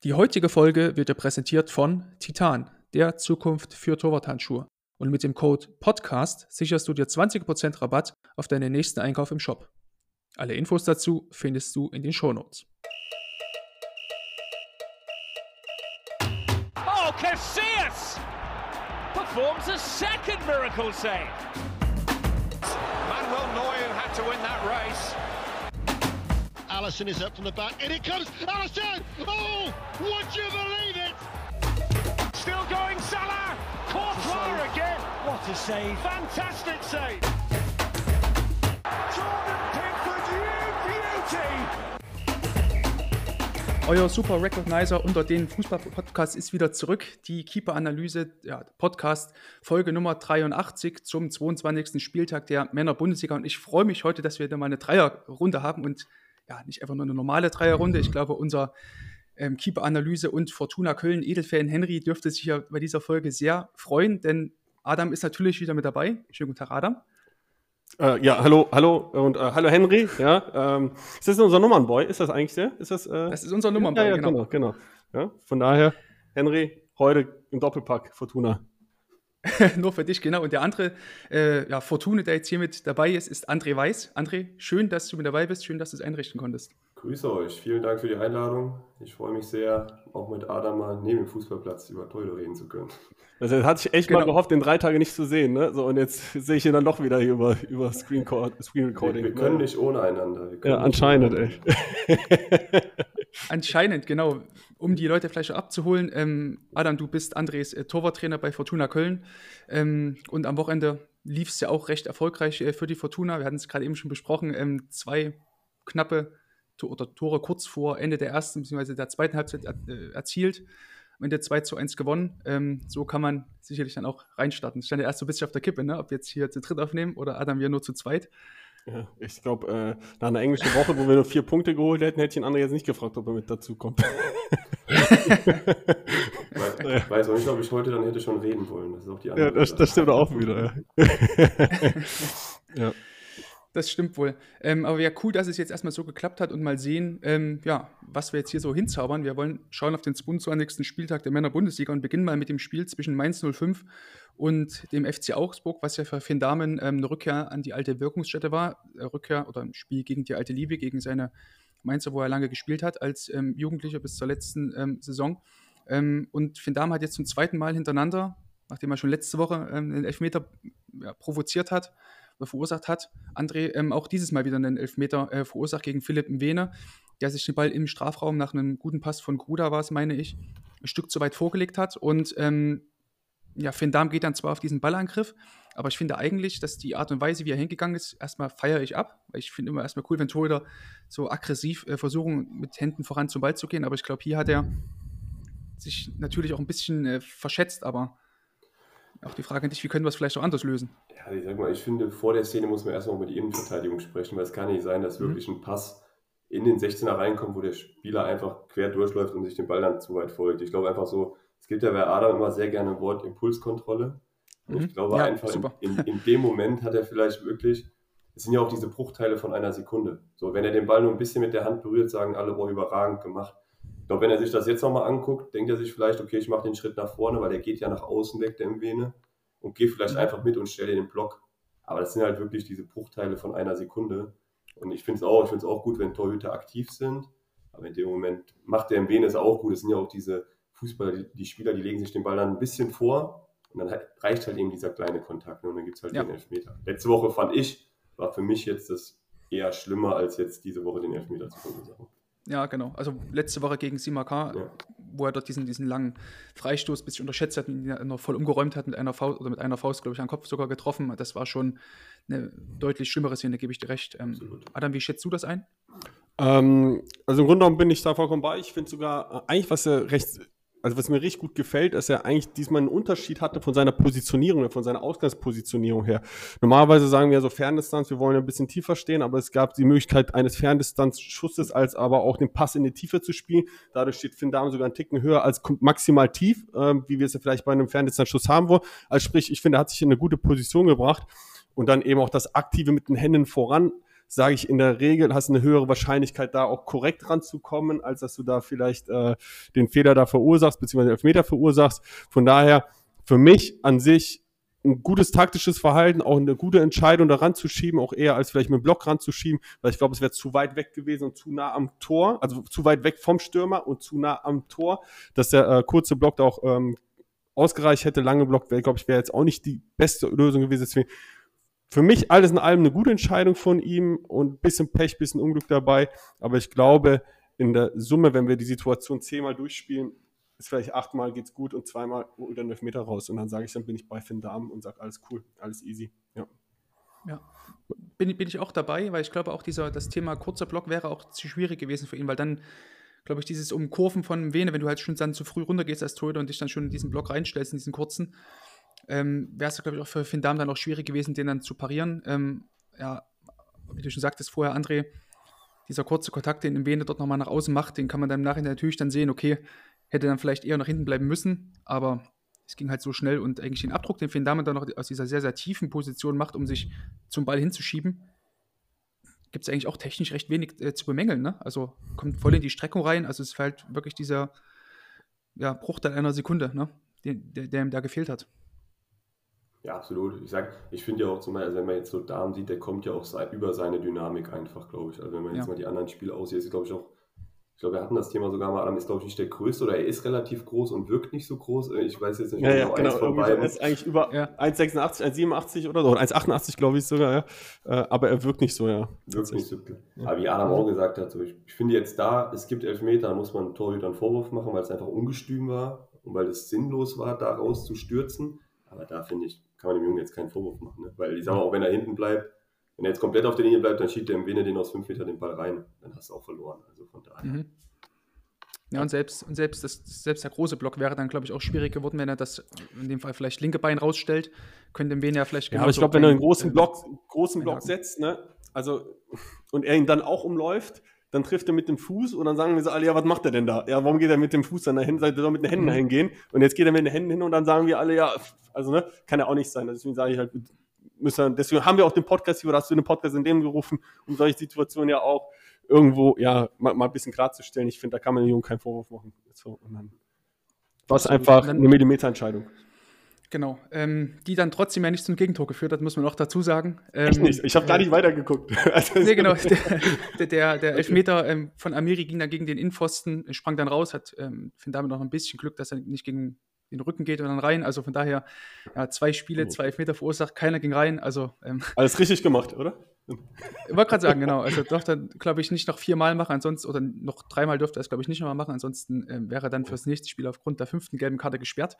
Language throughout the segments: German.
Die heutige Folge wird dir präsentiert von Titan, der Zukunft für Torwarthandschuhe. Und mit dem Code PODCAST sicherst du dir 20% Rabatt auf deinen nächsten Einkauf im Shop. Alle Infos dazu findest du in den Shownotes. Oh, Casillas performs a second miracle save. Manuel Neuer had to win that race. Alisson is up from the back, and it comes, Alisson! Oh, would you believe it? Still going, Salah! Courtois again! What a save. Fantastic save! Jordan Pickford, you beauty! Euer Super Recognizer unter den Fußball-Podcasts ist wieder zurück. Die Keeper-Analyse, Podcast, Folge Nummer 83 zum 22. Spieltag der Männer-Bundesliga. Und ich freue mich heute, dass wir da mal eine Dreierrunde haben und ja, nicht einfach nur eine normale Dreierrunde. Ich glaube, unser Keeper-Analyse und Fortuna Köln Edelfan Henry dürfte sich ja bei dieser Folge sehr freuen, denn Adam ist natürlich wieder mit dabei. Schönen guten Tag, Adam. Ja, hallo und hallo Henry. Ja, ist das unser Nummernboy? Ist das eigentlich der? Das ist unser Nummernboy, ja, genau. Ja, von daher, Henry, heute im Doppelpack Fortuna. Nur für dich, genau. Und der andere Fortuna, der jetzt hier mit dabei ist André Weiß. André, schön, dass du mit dabei bist. Schön, dass du es einrichten konntest. Grüße euch. Vielen Dank für die Einladung. Ich freue mich sehr, auch mit Adam mal neben dem Fußballplatz über Torhüter reden zu können. Also das hatte ich echt mal gehofft, den 3 Tage nicht zu sehen. Ne? So, und jetzt sehe ich ihn dann doch wieder hier über Screen Recording. Wir können nicht ohne einander. Ja, anscheinend, echt. Anscheinend, genau. Um die Leute vielleicht abzuholen, Adam, du bist Andres Torwarttrainer bei Fortuna Köln und am Wochenende lief es ja auch recht erfolgreich für die Fortuna. Wir hatten es gerade eben schon besprochen, 2 knappe Tore kurz vor Ende der ersten bzw. der zweiten Halbzeit erzielt. Am Ende 2-1 gewonnen. So kann man sicherlich dann auch reinstarten. Es stand ja erst so ein bisschen auf der Kippe, ne? Ob wir jetzt hier zu dritt aufnehmen oder Adam wir nur zu zweit. Ja, ich glaube, nach einer englischen Woche, wo wir nur 4 Punkte geholt hätten, hätte ich den anderen jetzt nicht gefragt, ob er mit dazu kommt. Ich weiß auch nicht, ob ich heute dann hätte schon reden wollen. Das ist auch die andere. Ja, das stimmt auch wieder. Ja. Das stimmt wohl. Aber ja, cool, dass es jetzt erstmal so geklappt hat und mal sehen, was wir jetzt hier so hinzaubern. Wir wollen schauen auf den 22. Spieltag der Männer-Bundesliga und beginnen mal mit dem Spiel zwischen Mainz 05 und dem FC Augsburg, was ja für Finn Dahmen eine Rückkehr an die alte Wirkungsstätte war. Rückkehr oder ein Spiel gegen die alte Liebe, gegen seine Mainzer, wo er lange gespielt hat als Jugendlicher bis zur letzten Saison. Und Finn Dahmen hat jetzt zum zweiten Mal hintereinander, nachdem er schon letzte Woche einen Elfmeter provoziert hat, verursacht hat, André auch dieses Mal wieder einen Elfmeter verursacht gegen Philipp Mwene, der sich den Ball im Strafraum nach einem guten Pass von Gruda, war es, meine ich, ein Stück zu weit vorgelegt hat und Finn Dahmen geht dann zwar auf diesen Ballangriff, aber ich finde eigentlich, dass die Art und Weise, wie er hingegangen ist, erstmal feiere ich ab, weil ich finde immer erstmal cool, wenn Torhüter so aggressiv versuchen, mit Händen voran zum Ball zu gehen, aber ich glaube, hier hat er sich natürlich auch ein bisschen verschätzt, aber auch die Frage an dich, wie können wir es vielleicht auch anders lösen? Ja, ich sag mal, ich finde, vor der Szene muss man erstmal mit der Innenverteidigung sprechen, weil es kann nicht sein, dass wirklich ein Pass in den 16er reinkommt, wo der Spieler einfach quer durchläuft und sich den Ball dann zu weit folgt. Ich glaube einfach so, es gibt ja bei Adam immer sehr gerne ein Wort Impulskontrolle. Und ich glaube einfach, in dem Moment hat er vielleicht wirklich, es sind ja auch diese Bruchteile von einer Sekunde. So, wenn er den Ball nur ein bisschen mit der Hand berührt, sagen alle, boah, überragend gemacht. Ich glaube, wenn er sich das jetzt nochmal anguckt, denkt er sich vielleicht, okay, ich mache den Schritt nach vorne, weil der geht ja nach außen weg, der Mwene, und gehe vielleicht einfach mit und stelle den Block. Aber das sind halt wirklich diese Bruchteile von einer Sekunde. Und ich finde es auch gut, wenn Torhüter aktiv sind. Aber in dem Moment macht der Mwene es auch gut. Es sind ja auch diese Fußballer, die Spieler, die legen sich den Ball dann ein bisschen vor. Und dann reicht halt eben dieser kleine Kontakt. Und dann gibt es halt den Elfmeter. Letzte Woche war für mich jetzt das eher schlimmer, als jetzt diese Woche den Elfmeter zu verursachen. Ja, genau. Also letzte Woche gegen Simakar, wo er dort diesen langen Freistoß ein bisschen unterschätzt hat und ihn noch voll umgeräumt hat mit einer Faust, glaube ich, am Kopf sogar getroffen. Das war schon eine deutlich schlimmere Szene, gebe ich dir recht. Adam, wie schätzt du das ein? Also im Grunde genommen bin ich da vollkommen bei. Ich finde sogar eigentlich, was mir richtig gut gefällt, dass er eigentlich diesmal einen Unterschied hatte von seiner Positionierung, von seiner Ausgangspositionierung her. Normalerweise sagen wir so Ferndistanz, wir wollen ein bisschen tiefer stehen, aber es gab die Möglichkeit eines Ferndistanzschusses, als aber auch den Pass in die Tiefe zu spielen. Dadurch steht Finn Dahmen sogar einen Ticken höher als maximal tief, wie wir es ja vielleicht bei einem Ferndistanzschuss haben wollen. Also sprich, ich finde, er hat sich in eine gute Position gebracht und dann eben auch das Aktive mit den Händen voran sage ich in der Regel, hast eine höhere Wahrscheinlichkeit, da auch korrekt ranzukommen, als dass du da vielleicht den Fehler da verursachst, beziehungsweise den Elfmeter verursachst. Von daher, für mich an sich ein gutes taktisches Verhalten, auch eine gute Entscheidung da ranzuschieben, auch eher als vielleicht mit dem Block ranzuschieben, weil ich glaube, es wäre zu weit weg gewesen und zu nah am Tor, also zu weit weg vom Stürmer und zu nah am Tor, dass der kurze Block da auch ausgereicht hätte. Lange Block, glaube ich, wäre jetzt auch nicht die beste Lösung gewesen. Deswegen für mich alles in allem eine gute Entscheidung von ihm und ein bisschen Pech, ein bisschen Unglück dabei, aber ich glaube, in der Summe, wenn wir die Situation 10-mal durchspielen, ist vielleicht 8-mal geht's gut und 2-mal holt er 11 Meter raus. Und dann sage ich, dann bin ich bei Finn Dahmen und sage, alles cool, alles easy. Ja, bin ich auch dabei, weil ich glaube auch das Thema kurzer Block wäre auch zu schwierig gewesen für ihn, weil dann, glaube ich, dieses Umkurven von Vene, wenn du halt schon dann zu früh runtergehst als Torhüter und dich dann schon in diesen Block reinstellst, in diesen kurzen, wäre es, glaube ich, auch für Finn Dahmen dann auch schwierig gewesen, den dann zu parieren. Wie du schon sagtest vorher, André, dieser kurze Kontakt, den Vene dort nochmal nach außen macht, den kann man dann im Nachhinein natürlich dann sehen, okay, hätte dann vielleicht eher nach hinten bleiben müssen, aber es ging halt so schnell und eigentlich den Abdruck, den Finn Dahmen dann noch aus dieser sehr, sehr tiefen Position macht, um sich zum Ball hinzuschieben, gibt es eigentlich auch technisch recht wenig zu bemängeln. Ne? Also kommt voll in die Streckung rein, also es ist halt wirklich dieser Bruchteil einer Sekunde, ne? der ihm da gefehlt hat. Ja, absolut. Ich finde ja auch zum Beispiel, also wenn man jetzt so Dahmen sieht, der kommt ja auch über seine Dynamik einfach, glaube ich. Also wenn man jetzt mal die anderen Spiele aussieht, ist glaube ich auch, wir hatten das Thema sogar mal, Adam ist glaube ich nicht der Größte oder er ist relativ groß und wirkt nicht so groß. Ich weiß jetzt nicht genau. Eins von beiden. Er ist eigentlich über 1,86, 1,87 oder so, 1,88 glaube ich sogar, ja. Aber er wirkt nicht so, ja. Wirkt nicht so. Ja. Aber wie Adam auch gesagt hat, so, ich finde jetzt es gibt Elfmeter, da muss man Torhüter einen Vorwurf machen, weil es einfach ungestüm war und weil es sinnlos war, da raus zu stürzen. Aber da finde ich, kann man dem Jungen jetzt keinen Vorwurf machen. Ne? Weil ich sage mal, auch wenn er hinten bleibt, wenn er jetzt komplett auf der Linie bleibt, dann schiebt der im Vene den aus 5 Meter den Ball rein. Dann hast du auch verloren. Also von daher. Mhm. Ja, und selbst der große Block wäre dann, glaube ich, auch schwierig geworden, wenn er das in dem Fall vielleicht linke Bein rausstellt. Könnte dem Vene ja vielleicht aber ich glaube, wenn er einen großen Block setzt, ne, also, und er ihn dann auch umläuft, dann trifft er mit dem Fuß und dann sagen wir so alle, ja, was macht er denn da? Ja, warum geht er mit dem Fuß dann dahin? Der soll mit den Händen dahin gehen. Und jetzt geht er mit den Händen hin und dann sagen wir alle, ja, also, ne, kann ja auch nicht sein. Deswegen sage ich halt, deswegen haben wir auch den Podcast hier, oder hast du den Podcast in dem gerufen, um solche Situationen ja auch irgendwo, ja, mal ein bisschen klarzustellen. Ich finde, da kann man den Jungen keinen Vorwurf machen. So, und dann war es einfach eine Millimeterentscheidung. Genau, die dann trotzdem ja nicht zum Gegentor geführt hat, muss man auch dazu sagen. Echt nicht, ich habe gar nicht weitergeguckt. Nee, genau, der Elfmeter von Amiri ging dann gegen den Innenpfosten, sprang dann raus, hat Finn Dahmen noch ein bisschen Glück, dass er nicht gegen den Rücken geht und dann rein, also von daher 2 Spiele, 2 Elfmeter verursacht, keiner ging rein, also alles richtig gemacht, oder? Ich wollte gerade sagen, genau, also durfte er, glaube ich, nicht noch 4-mal machen, ansonsten, oder noch 3-mal dürfte er es, glaube ich, nicht nochmal machen, ansonsten wäre er dann fürs nächste Spiel aufgrund der 5. gelben Karte gesperrt.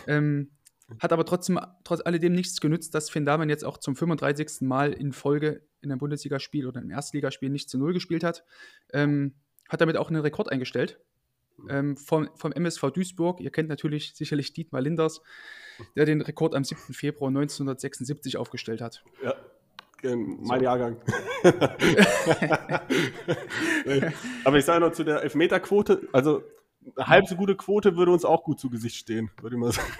Hat aber trotz alledem nichts genützt, dass Finn Dahmen jetzt auch zum 35. Mal in Folge in einem Bundesligaspiel oder im Erstligaspiel nicht zu 0 gespielt hat. Hat damit auch einen Rekord eingestellt. Vom MSV Duisburg. Ihr kennt natürlich sicherlich Dietmar Linders, der den Rekord am 7. Februar 1976 aufgestellt hat. Ja, mein Jahrgang. Aber ich sage noch zu der Elfmeterquote, also eine halb so gute Quote würde uns auch gut zu Gesicht stehen, würde ich mal sagen.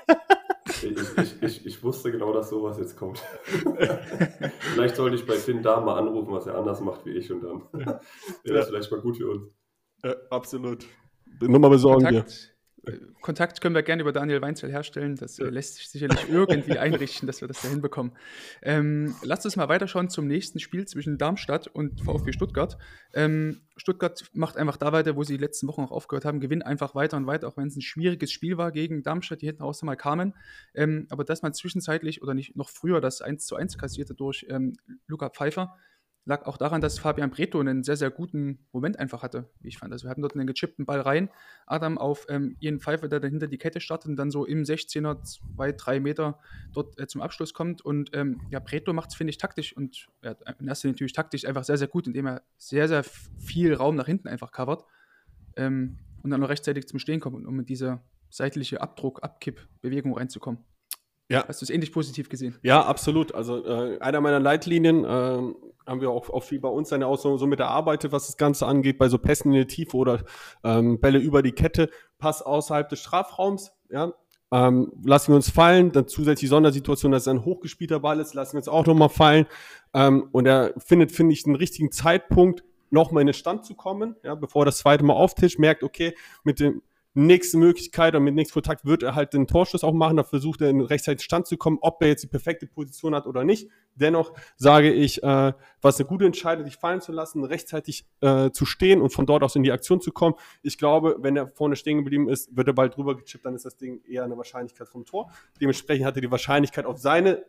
Ich wusste genau, dass sowas jetzt kommt. Vielleicht sollte ich bei Finn Dahmen mal anrufen, was er anders macht wie ich und dann wäre das vielleicht mal gut für uns. Absolut. Nummer besorgen wir. Kontakt können wir gerne über Daniel Weinzel herstellen. Das lässt sich sicherlich irgendwie einrichten, dass wir das da hinbekommen. Lasst uns mal weiterschauen zum nächsten Spiel zwischen Darmstadt und VfB Stuttgart. Stuttgart macht einfach da weiter, wo sie die letzten Wochen auch aufgehört haben, gewinnt einfach weiter und weiter, auch wenn es ein schwieriges Spiel war gegen Darmstadt, die hinten raus mal kamen. Aber dass man zwischenzeitlich oder nicht noch früher das 1:1 kassierte durch Luca Pfeiffer, lag auch daran, dass Fabian Breto einen sehr, sehr guten Moment einfach hatte, wie ich fand. Also wir hatten dort einen gechippten Ball rein, Adam auf Ian Pfeiffer, der dahinter die Kette startet und dann so im 16er 2-3 Meter dort zum Abschluss kommt. Und Breto macht es, finde ich, taktisch und in erster Linie natürlich taktisch einfach sehr, sehr gut, indem er sehr, sehr viel Raum nach hinten einfach covert und dann noch rechtzeitig zum Stehen kommt, um in diese seitliche Abkipp-Bewegung reinzukommen. Ja. Hast du es ähnlich positiv gesehen? Ja, absolut. Also einer meiner Leitlinien haben wir auch viel bei uns dann auch so mit erarbeitet, was das Ganze angeht, bei so Pässen in die Tiefe oder Bälle über die Kette, Pass außerhalb des Strafraums, ja, lassen wir uns fallen, dann zusätzlich die Sondersituation, dass es ein hochgespielter Ball ist, lassen wir uns auch nochmal fallen. Und er findet, finde ich, einen richtigen Zeitpunkt, nochmal in den Stand zu kommen, ja, bevor er das zweite Mal auftischt, merkt, okay, mit der nächsten Möglichkeit und mit nächsten Kontakt wird er halt den Torschuss auch machen, da versucht er in rechtzeitig Stand zu kommen, ob er jetzt die perfekte Position hat oder nicht. Dennoch sage ich, was eine gute Entscheidung, sich fallen zu lassen, rechtzeitig zu stehen und von dort aus in die Aktion zu kommen. Ich glaube, wenn er vorne stehen geblieben ist, wird er bald drüber gechippt, dann ist das Ding eher eine Wahrscheinlichkeit vom Tor. Dementsprechend hat er die Wahrscheinlichkeit auf seine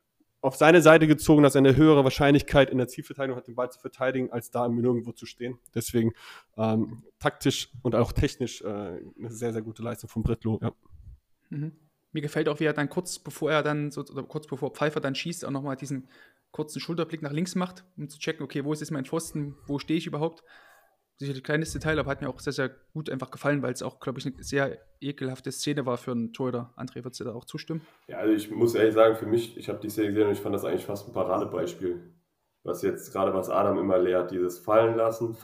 Seite gezogen, dass er eine höhere Wahrscheinlichkeit in der Zielverteidigung hat, den Ball zu verteidigen, als da nirgendwo zu stehen. Deswegen taktisch und auch technisch eine sehr, sehr gute Leistung von Bretlo. Ja. Mhm. Mir gefällt auch, wie er dann kurz bevor Pfeiffer dann schießt, auch nochmal diesen kurzen Schulterblick nach links macht, um zu checken, okay, wo ist jetzt mein Pfosten, wo stehe ich überhaupt? Sicherlich kleines Detail, aber hat mir auch sehr, sehr gut einfach gefallen, weil es auch, glaube ich, eine sehr ekelhafte Szene war für einen Torhüter. André, würdest du da auch zustimmen? Ja, also ich muss ehrlich sagen, für mich, ich habe die Szene gesehen und ich fand das eigentlich fast ein Paradebeispiel. Was Adam immer lehrt, dieses fallen lassen,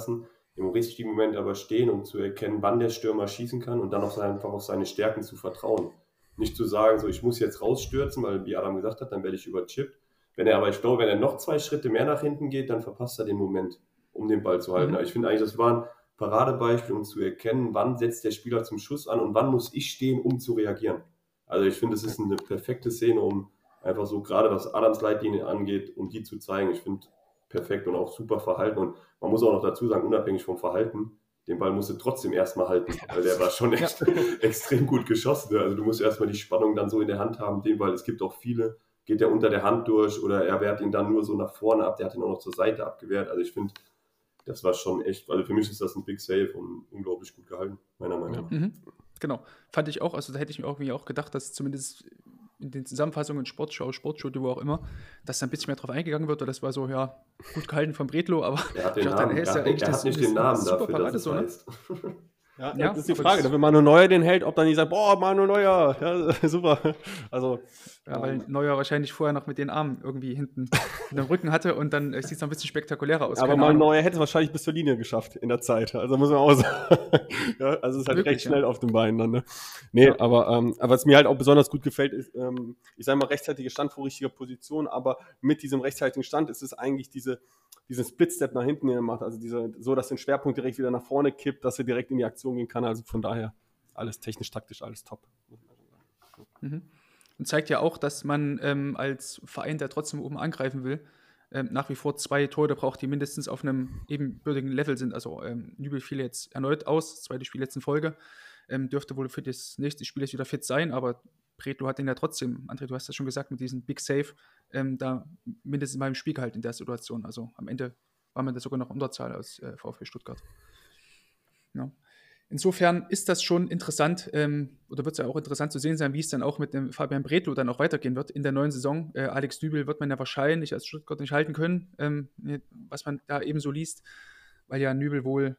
im richtigen Moment aber stehen, um zu erkennen, wann der Stürmer schießen kann und dann auch einfach auf seine Stärken zu vertrauen. Nicht zu sagen, so ich muss jetzt rausstürzen, weil wie Adam gesagt hat, dann werde ich überchippt. Wenn er noch 2 Schritte mehr nach hinten geht, dann verpasst er den Moment, um den Ball zu halten. Aber ich finde eigentlich, das war ein Paradebeispiel, um zu erkennen, wann setzt der Spieler zum Schuss an und wann muss ich stehen, um zu reagieren. Also ich finde, es ist eine perfekte Szene, um einfach so, gerade was Adams Leitlinie angeht, um die zu zeigen. Ich finde, perfekt und auch super Verhalten. Und man muss auch noch dazu sagen, unabhängig vom Verhalten, den Ball musst du trotzdem erstmal halten, weil der war schon echt extrem gut geschossen. Also du musst erstmal die Spannung dann so in der Hand haben, den Ball, es gibt auch viele, geht der unter der Hand durch oder er wehrt ihn dann nur so nach vorne ab, der hat ihn auch noch zur Seite abgewehrt. Also ich finde, das war schon echt, also für mich ist das ein Big Save und unglaublich gut gehalten, meiner Meinung nach. Mhm. Genau, fand ich auch, also da hätte ich mir irgendwie auch gedacht, dass zumindest in den Zusammenfassungen Sportschau, wo auch immer, dass da ein bisschen mehr drauf eingegangen wird, oder das war so, ja, gut gehalten von Bretlo, aber er hat den Namen, er hat nicht den Namen dafür, Parade, dass es so, ne? heißt. Ja, das ist die Frage, wenn Manuel Neuer den hält, ob dann nicht sagt, boah, Manuel Neuer, ja, super. Also, ja, weil Neuer wahrscheinlich vorher noch mit den Armen irgendwie hinten in dem Rücken hatte und dann sieht es noch ein bisschen spektakulärer aus. Aber Manuel Neuer hätte es wahrscheinlich bis zur Linie geschafft in der Zeit, also muss man auch sagen. Ja, also es ist halt wirklich, recht schnell auf den Beinen dann, ne? Nee, ja. aber was mir halt auch besonders gut gefällt, ist, ich sage mal, rechtzeitiger Stand vor richtiger Position, aber mit diesem rechtzeitigen Stand ist es eigentlich diesen Split-Step nach hinten, den er macht, also so, dass den Schwerpunkt direkt wieder nach vorne kippt, dass er direkt in die Aktion gehen kann, also von daher alles technisch, taktisch, alles top. Mhm. Und zeigt ja auch, dass man als Verein, der trotzdem oben angreifen will, nach wie vor 2 Torhüter braucht, die mindestens auf einem ebenbürtigen Level sind. Also Nübel fiel jetzt erneut aus, das 2. Spiel jetzt in Folge, dürfte wohl für das nächste Spiel jetzt wieder fit sein, aber Bretlo hat den ja trotzdem, André, du hast das schon gesagt, mit diesem Big Save, da mindestens mal im Spiel gehalten in der Situation. Also am Ende war man da sogar noch Unterzahl aus VfB Stuttgart. Ja. Insofern ist das schon interessant, oder wird es ja auch interessant zu sehen sein, wie es dann auch mit dem Fabian Bretlo dann auch weitergehen wird in der neuen Saison. Alex Nübel wird man ja wahrscheinlich als Stuttgart nicht halten können, was man da eben so liest, weil ja Nübel wohl,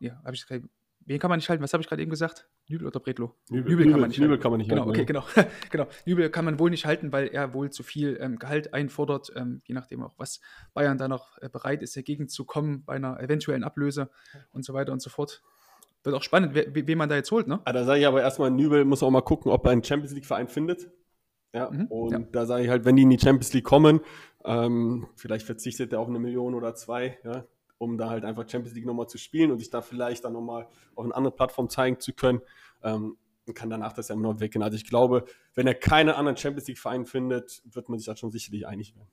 wen kann man nicht halten? Was habe ich gerade eben gesagt? Nübel oder Bretlo? Nübel kann man nicht halten. Genau, okay, genau. Nübel kann man wohl nicht halten, weil er wohl zu viel Gehalt einfordert, je nachdem auch, was Bayern da noch bereit ist, dagegen zu kommen bei einer eventuellen Ablöse und so weiter und so fort. Wird auch spannend, wen man da jetzt holt, ne? Da sage ich aber erstmal, Nübel muss auch mal gucken, ob er einen Champions-League-Verein findet. Ja, da sage ich halt, wenn die in die Champions League kommen, vielleicht verzichtet er auf 1 Million oder 2, ja, um da halt einfach Champions League nochmal zu spielen und sich da vielleicht dann nochmal auf eine andere Plattform zeigen zu können, und kann danach das ja immer noch weggehen. Also ich glaube, wenn er keinen anderen Champions League-Verein findet, wird man sich da schon sicherlich einig werden.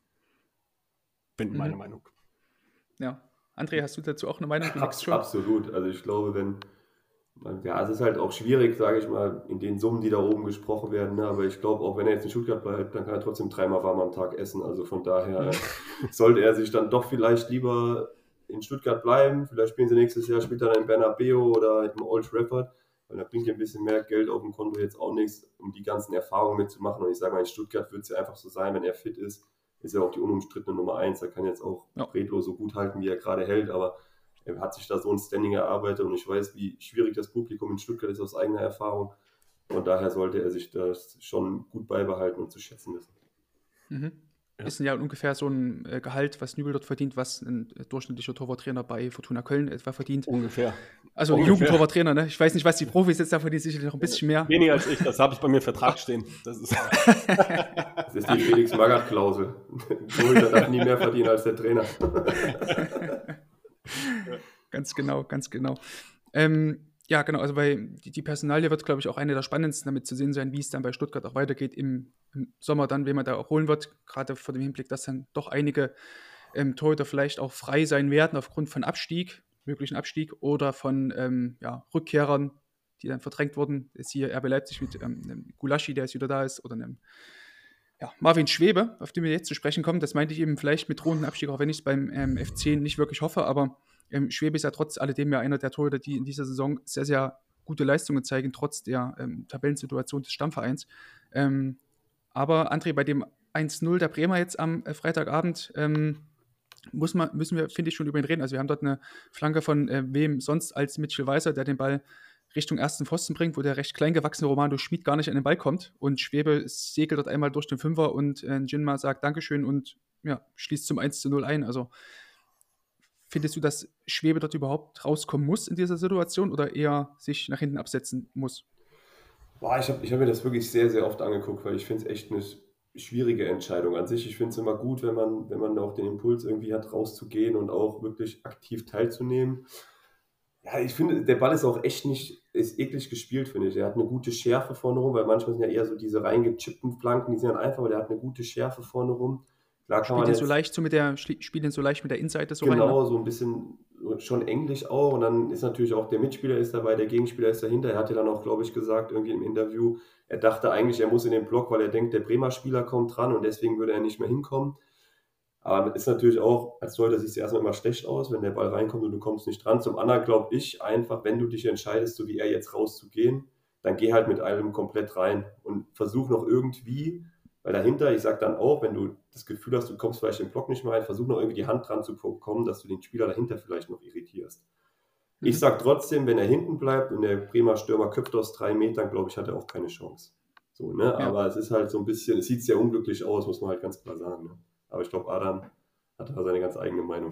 Bin meine Meinung. Ja. André, hast du dazu auch eine Meinung? Absolut. Also ich glaube, es ist halt auch schwierig, sage ich mal, in den Summen, die da oben gesprochen werden, ne? Aber ich glaube, auch wenn er jetzt in Stuttgart bleibt, dann kann er trotzdem 3-mal warm am Tag essen. Also von daher sollte er sich dann doch vielleicht lieber in Stuttgart bleiben. Vielleicht spielen sie nächstes Jahr, spielt dann in Bernabeu oder im Old Trafford, weil da bringt ja ein bisschen mehr Geld auf dem Konto jetzt auch nichts, um die ganzen Erfahrungen mitzumachen. Und ich sage mal, in Stuttgart wird es ja einfach so sein, wenn er fit ist ja auch die unumstrittene Nummer 1. Da kann jetzt auch Bretlo so gut halten, wie er gerade hält, aber er hat sich da so ein Standing erarbeitet und ich weiß, wie schwierig das Publikum in Stuttgart ist aus eigener Erfahrung. Und daher sollte er sich das schon gut beibehalten und zu schätzen wissen. Mhm. ist ja ungefähr so ein Gehalt, was Nübel dort verdient, was ein durchschnittlicher Torwarttrainer bei Fortuna Köln etwa verdient. Ungefähr. Also Jugendtorwarttrainer, ne? Ich weiß nicht, was die Profis jetzt da verdienen, sicherlich noch ein bisschen mehr. Weniger als ich, das habe ich bei mir im Vertrag stehen. Das ist die Felix Magath-Klausel. Der darf nie mehr verdienen als der Trainer. Ganz genau. Ja, genau, also die Personalie wird, glaube ich, auch eine der spannendsten damit zu sehen sein, wie es dann bei Stuttgart auch weitergeht im Sommer dann, wen man da auch holen wird, gerade vor dem Hinblick, dass dann doch einige Torhüter vielleicht auch frei sein werden aufgrund von möglichen Abstieg oder von Rückkehrern, die dann verdrängt wurden. Jetzt hier RB Leipzig mit einem Gulaschi, der jetzt wieder da ist, oder einem Marvin Schwebe, auf den wir jetzt zu sprechen kommen. Das meinte ich eben vielleicht mit drohenden Abstieg, auch wenn ich es beim FC nicht wirklich hoffe, aber Schwebe ist ja trotz alledem ja einer der Torhüter, die in dieser Saison sehr, sehr gute Leistungen zeigen, trotz der Tabellensituation des Stammvereins. Aber André, bei dem 1-0 der Bremer jetzt am Freitagabend müssen wir, finde ich, schon über ihn reden. Also wir haben dort eine Flanke von wem sonst als Mitchell Weiser, der den Ball Richtung ersten Pfosten bringt, wo der recht klein gewachsene Romano Schmid gar nicht an den Ball kommt. Und Schwebe segelt dort einmal durch den Fünfer und Jinma sagt Dankeschön und schließt zum 1-0 ein. Also findest du, dass Schwebe dort überhaupt rauskommen muss in dieser Situation oder eher sich nach hinten absetzen muss? Boah, ich hab mir das wirklich sehr, sehr oft angeguckt, weil ich finde es echt eine schwierige Entscheidung an sich. Ich finde es immer gut, wenn man auch den Impuls irgendwie hat, rauszugehen und auch wirklich aktiv teilzunehmen. Ja, ich finde, der Ball ist auch echt ist eklig gespielt, finde ich. Er hat eine gute Schärfe vorne rum, weil manchmal sind ja eher so diese reingechippten Flanken, die sind dann einfach, aber der hat eine gute Schärfe vorne rum. Klar kann man spielt ihn so leicht mit der Innenseite so rein. Genau, so ein bisschen schon englisch auch. Und dann ist natürlich auch der Mitspieler ist dabei, der Gegenspieler ist dahinter. Er hat ja dann auch, glaube ich, gesagt, irgendwie im Interview, er dachte eigentlich, er muss in den Block, weil er denkt, der Bremer Spieler kommt dran und deswegen würde er nicht mehr hinkommen. Aber ist natürlich auch, als Torhüter sieht es erstmal immer schlecht aus, wenn der Ball reinkommt und du kommst nicht dran. Zum anderen glaube ich einfach, wenn du dich entscheidest, so wie er jetzt rauszugehen, dann geh halt mit allem komplett rein und versuch noch irgendwie. Weil dahinter, ich sage dann auch, wenn du das Gefühl hast, du kommst vielleicht im Block nicht mehr rein, versuch noch irgendwie die Hand dran zu bekommen, dass du den Spieler dahinter vielleicht noch irritierst. Ich sage trotzdem, wenn er hinten bleibt und der Bremer Stürmer köpft aus 3 Metern, glaube ich, hat er auch keine Chance. So, ne? Ja. Aber es ist halt so ein bisschen, es sieht sehr unglücklich aus, muss man halt ganz klar sagen. Ne? Aber ich glaube, Adam hat da seine ganz eigene Meinung.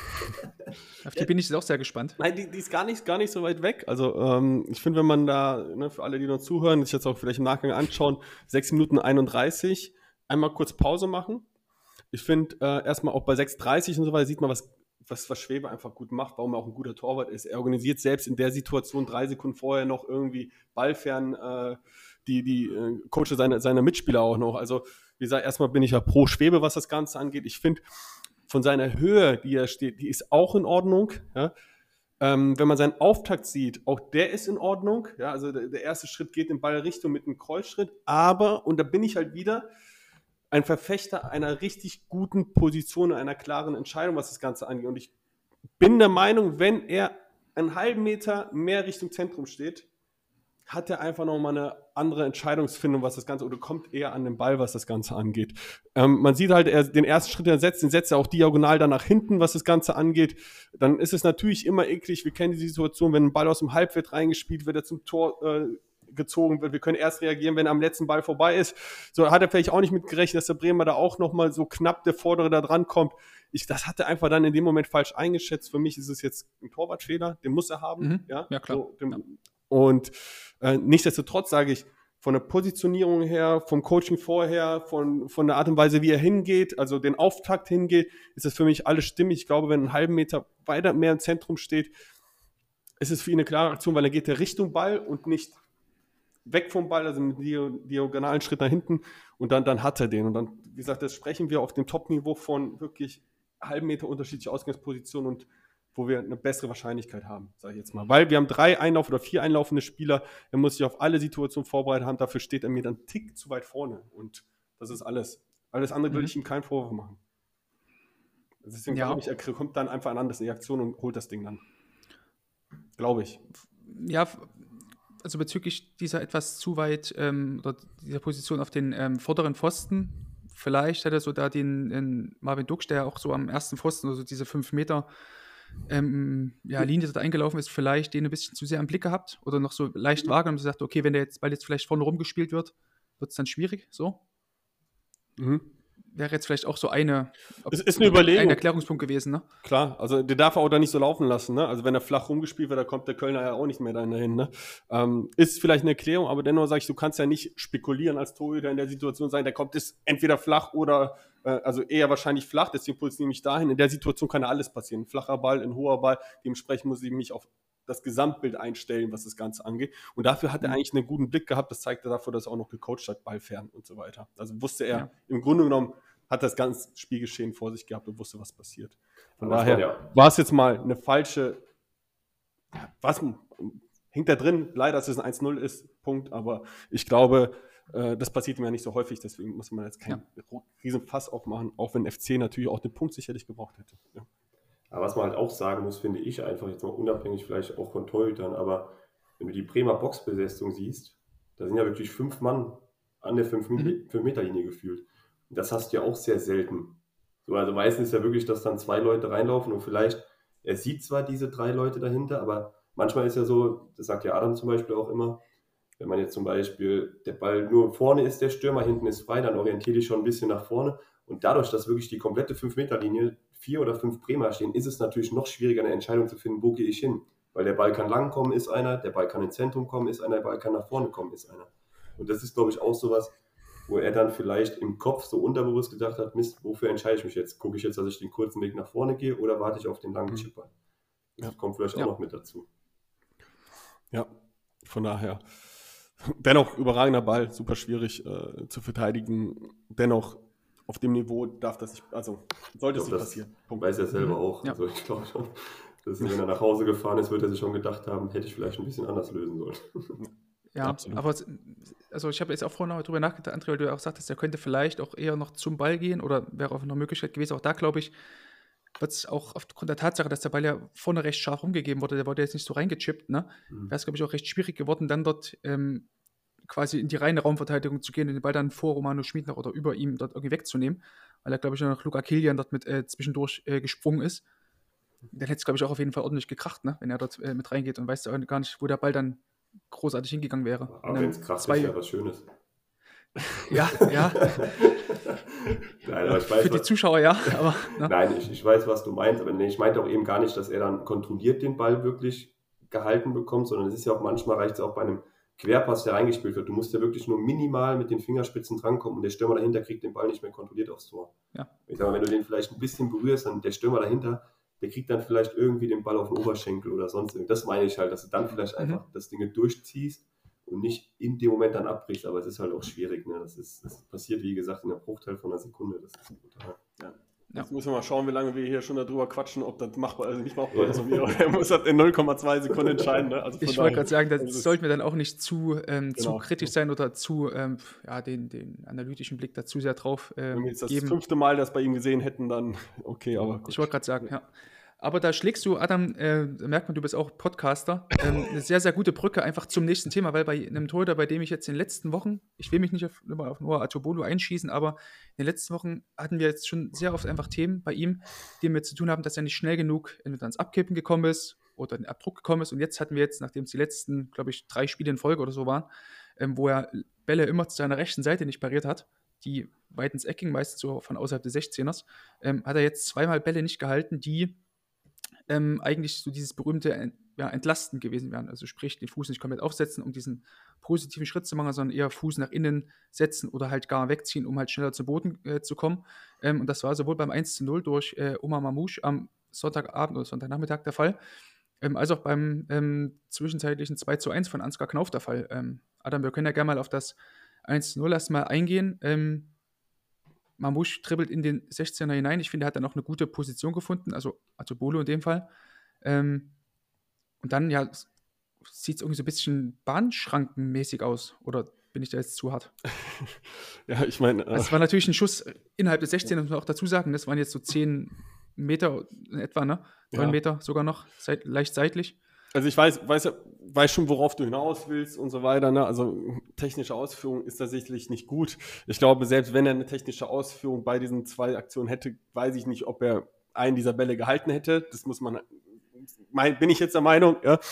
Auf die bin ich jetzt auch sehr gespannt. Nein, die ist gar nicht so weit weg. Also ich finde, wenn man da, für alle, die noch zuhören, sich jetzt auch vielleicht im Nachgang anschauen, 6 Minuten 31, einmal kurz Pause machen. Ich finde, erstmal auch bei 6:30 und so weiter sieht man, was Schwebe einfach gut macht, warum er auch ein guter Torwart ist. Er organisiert selbst in der Situation 3 Sekunden vorher noch irgendwie ballfern die Coache seiner Mitspieler auch noch. Also wie gesagt, erstmal bin ich ja pro Schwebe, was das Ganze angeht. Ich finde, von seiner Höhe, die er steht, die ist auch in Ordnung. Ja? Wenn man seinen Auftakt sieht, auch der ist in Ordnung. Ja? Also der erste Schritt geht in Ballrichtung mit einem Kreuzschritt. Aber, und da bin ich halt wieder ein Verfechter einer richtig guten Position, einer klaren Entscheidung, was das Ganze angeht. Und ich bin der Meinung, wenn er einen halben Meter mehr Richtung Zentrum steht, hat er einfach nochmal eine andere Entscheidungsfindung, was das Ganze, oder kommt eher an den Ball, was das Ganze angeht. Man sieht halt, den ersten Schritt, den setzt er auch diagonal dann nach hinten, was das Ganze angeht. Dann ist es natürlich immer eklig, wir kennen die Situation, wenn ein Ball aus dem Halbfeld reingespielt wird, er zum Tor gezogen wird. Wir können erst reagieren, wenn er am letzten Ball vorbei ist. So hat er vielleicht auch nicht mitgerechnet, dass der Bremer da auch nochmal so knapp der Vordere da dran kommt. Das hat er einfach dann in dem Moment falsch eingeschätzt. Für mich ist es jetzt ein Torwartfehler, den muss er haben. Ja, klar. So, und nichtsdestotrotz sage ich, von der Positionierung her, vom Coaching vorher, von der Art und Weise, wie er hingeht, also den Auftakt hingeht, ist das für mich alles stimmig. Ich glaube, wenn er einen halben Meter weiter mehr im Zentrum steht, ist es für ihn eine klare Aktion, weil er geht Richtung Ball und nicht weg vom Ball, also mit diagonalen Schritt nach hinten, und dann hat er den. Und dann, wie gesagt, das sprechen wir auf dem Top-Niveau von wirklich halben Meter unterschiedliche Ausgangspositionen und wo wir eine bessere Wahrscheinlichkeit haben, sage ich jetzt mal. Weil wir haben 3 oder 4 einlaufende Spieler, er muss sich auf alle Situationen vorbereitet haben, dafür steht er mir dann einen Tick zu weit vorne. Und das ist alles. Alles andere will ich ihm keinen Vorwurf machen. Deswegen glaube ich, er kommt dann einfach an andere Reaktion und holt das Ding dann. Glaube ich. Ja, also bezüglich dieser etwas zu weit, oder dieser Position auf den vorderen Pfosten, vielleicht hat er so da den Marvin Duksch, der auch so am ersten Pfosten, also diese 5 Meter Linie dort eingelaufen ist, vielleicht den ein bisschen zu sehr im Blick gehabt oder noch so leicht wahrgenommen und gesagt, okay, wenn der Ball jetzt vielleicht vorne rumgespielt wird, wird es dann schwierig, so? wäre jetzt vielleicht auch so eine Überlegung. Ein Erklärungspunkt gewesen, ne? Klar, also der darf er auch da nicht so laufen lassen, ne? Also wenn er flach rumgespielt wird, dann kommt der Kölner ja auch nicht mehr dahin, ne? Ist vielleicht eine Erklärung, aber dennoch sage ich, du kannst ja nicht spekulieren als Torhüter in der Situation sein, der kommt ist entweder flach oder, also eher wahrscheinlich flach, deswegen positioniere ich mich dahin. In der Situation kann ja alles passieren. Ein flacher Ball, ein hoher Ball, dementsprechend muss ich mich auf das Gesamtbild einstellen, was das Ganze angeht. Und dafür hat er eigentlich einen guten Blick gehabt, das zeigt er dafür, dass er auch noch gecoacht hat, ballfern und so weiter. Also wusste er, im Grunde genommen hat das ganze Spielgeschehen vor sich gehabt und wusste, was passiert. Von daher war es jetzt mal eine falsche, was hängt da drin, leider, dass es ein 1-0 ist, Punkt, aber ich glaube, das passiert mir ja nicht so häufig, deswegen muss man jetzt keinen riesen Fass aufmachen, auch wenn FC natürlich auch den Punkt sicherlich gebraucht hätte. Ja. Aber was man halt auch sagen muss, finde ich einfach, jetzt mal unabhängig vielleicht auch von Torhütern, aber wenn du die Bremer Boxbesetzung siehst, da sind ja wirklich 5 Mann an der 5-Meter-Linie gefühlt. Und das hast du ja auch sehr selten. So, also meistens ist ja wirklich, dass dann 2 Leute reinlaufen und vielleicht, er sieht zwar diese 3 Leute dahinter, aber manchmal ist ja so, das sagt ja Adam zum Beispiel auch immer, wenn man jetzt zum Beispiel, der Ball nur vorne ist, der Stürmer, hinten ist frei, dann orientiere ich schon ein bisschen nach vorne. Und dadurch, dass wirklich die komplette 5-Meter-Linie 4 oder 5 Bremer stehen, ist es natürlich noch schwieriger, eine Entscheidung zu finden, wo gehe ich hin. Weil der Ball kann lang kommen, ist einer, der Ball kann ins Zentrum kommen, ist einer, der Ball kann nach vorne kommen, ist einer. Und das ist, glaube ich, auch sowas, wo er dann vielleicht im Kopf so unterbewusst gedacht hat, Mist, wofür entscheide ich mich jetzt? Gucke ich jetzt, dass ich den kurzen Weg nach vorne gehe oder warte ich auf den langen Chipper? Das kommt vielleicht auch noch mit dazu. Ja, von daher. Dennoch überragender Ball, super schwierig zu verteidigen. Dennoch auf dem Niveau darf das nicht, also sollte es nicht passieren. Weiß er selber auch. Ja. Also ich glaube schon, dass wenn er nach Hause gefahren ist, wird er sich schon gedacht haben, hätte ich vielleicht ein bisschen anders lösen sollen. Ja, absolut. Aber also ich habe jetzt auch vorhin noch drüber nachgedacht, André, weil du ja auch sagtest, er könnte vielleicht auch eher noch zum Ball gehen oder wäre auch eine Möglichkeit gewesen. Auch da, glaube ich, wird es auch aufgrund der Tatsache, dass der Ball ja vorne recht scharf rumgegeben wurde, der wurde jetzt nicht so reingechippt, ne? Wäre es, glaube ich, auch recht schwierig geworden, dann dort quasi in die reine Raumverteidigung zu gehen und den Ball dann vor Romano Schmid noch oder über ihm dort irgendwie wegzunehmen, weil er, glaube ich, noch Luca Kilian dort mit zwischendurch gesprungen ist. Dann hätte es, glaube ich, auch auf jeden Fall ordentlich gekracht, ne? Wenn er dort mit reingeht und weiß gar nicht, wo der Ball dann großartig hingegangen wäre. Aber wenn es kracht, ist ja was Schönes. Ja. Nein, aber ich weiß, für die Zuschauer, ja. Aber, ne? Nein, ich weiß, was du meinst, aber ich meinte auch eben gar nicht, dass er dann kontrolliert den Ball wirklich gehalten bekommt, sondern es ist ja auch manchmal, reicht es auch bei einem Querpass, der reingespielt wird. Du musst ja wirklich nur minimal mit den Fingerspitzen drankommen und der Stürmer dahinter kriegt den Ball nicht mehr kontrolliert aufs Tor. Ja. Ich sag mal, wenn du den vielleicht ein bisschen berührst, dann der Stürmer dahinter, der kriegt dann vielleicht irgendwie den Ball auf den Oberschenkel oder sonst irgendwas. Das meine ich halt, dass du dann vielleicht einfach das Ding durchziehst und nicht in dem Moment dann abbrichst, aber es ist halt auch schwierig. Ne? Das passiert, wie gesagt, in der Bruchteil von einer Sekunde. Das ist brutal. Ja. Jetzt müssen wir mal schauen, wie lange wir hier schon darüber quatschen, ob das machbar, also nicht machbar ist. Er muss das in 0,2 Sekunden entscheiden. Ne? Also ich wollte gerade sagen, da sollten wir dann auch nicht zu kritisch sein oder zu den analytischen Blick dazu sehr drauf wenn wir jetzt das 5. Mal das bei ihm gesehen hätten, dann okay, aber gut. Ich wollte gerade sagen, ja. Aber da schlägst du, Adam, merkt man, du bist auch Podcaster, eine sehr, sehr gute Brücke einfach zum nächsten Thema, weil bei einem Torhüter, bei dem ich jetzt in den letzten Wochen, ich will mich nicht auf Noah Atobolo einschießen, aber in den letzten Wochen hatten wir jetzt schon sehr oft einfach Themen bei ihm, die mit zu tun haben, dass er nicht schnell genug entweder ans Abkippen gekommen ist oder in den Abdruck gekommen ist. Und jetzt hatten wir jetzt, nachdem es die letzten, glaube ich, 3 Spiele in Folge oder so waren, wo er Bälle immer zu seiner rechten Seite nicht pariert hat, die weit ins Eck gingen, meistens so von außerhalb des 16ers, hat er jetzt 2-mal Bälle nicht gehalten, die eigentlich so dieses berühmte Entlasten gewesen wären. Also sprich, den Fuß nicht komplett aufsetzen, um diesen positiven Schritt zu machen, sondern eher Fuß nach innen setzen oder halt gar wegziehen, um halt schneller zu Boden zu kommen. Und das war sowohl beim 1:0 durch Omar Mamouche am Sonntagabend oder Sonntagnachmittag der Fall, als auch beim zwischenzeitlichen 2:1 von Ansgar Knauf der Fall. Adam, wir können ja gerne mal auf das 1:0 erstmal eingehen. Mamouche dribbelt in den 16er hinein. Ich finde, er hat dann auch eine gute Position gefunden, also Atobolo in dem Fall. Und dann, sieht es irgendwie so ein bisschen bahnschrankenmäßig aus. Oder bin ich da jetzt zu hart? Ja, ich meine... Das war natürlich ein Schuss innerhalb des 16, muss man auch dazu sagen. Das waren jetzt so 10 Meter in etwa, ne? 9 Meter sogar noch, leicht seitlich. Also ich weiß schon, worauf du hinaus willst und so weiter. Ne? Also technische Ausführung ist tatsächlich nicht gut. Ich glaube, selbst wenn er eine technische Ausführung bei diesen 2 Aktionen hätte, weiß ich nicht, ob er einen dieser Bälle gehalten hätte. Das muss man, bin ich jetzt der Meinung. Ja?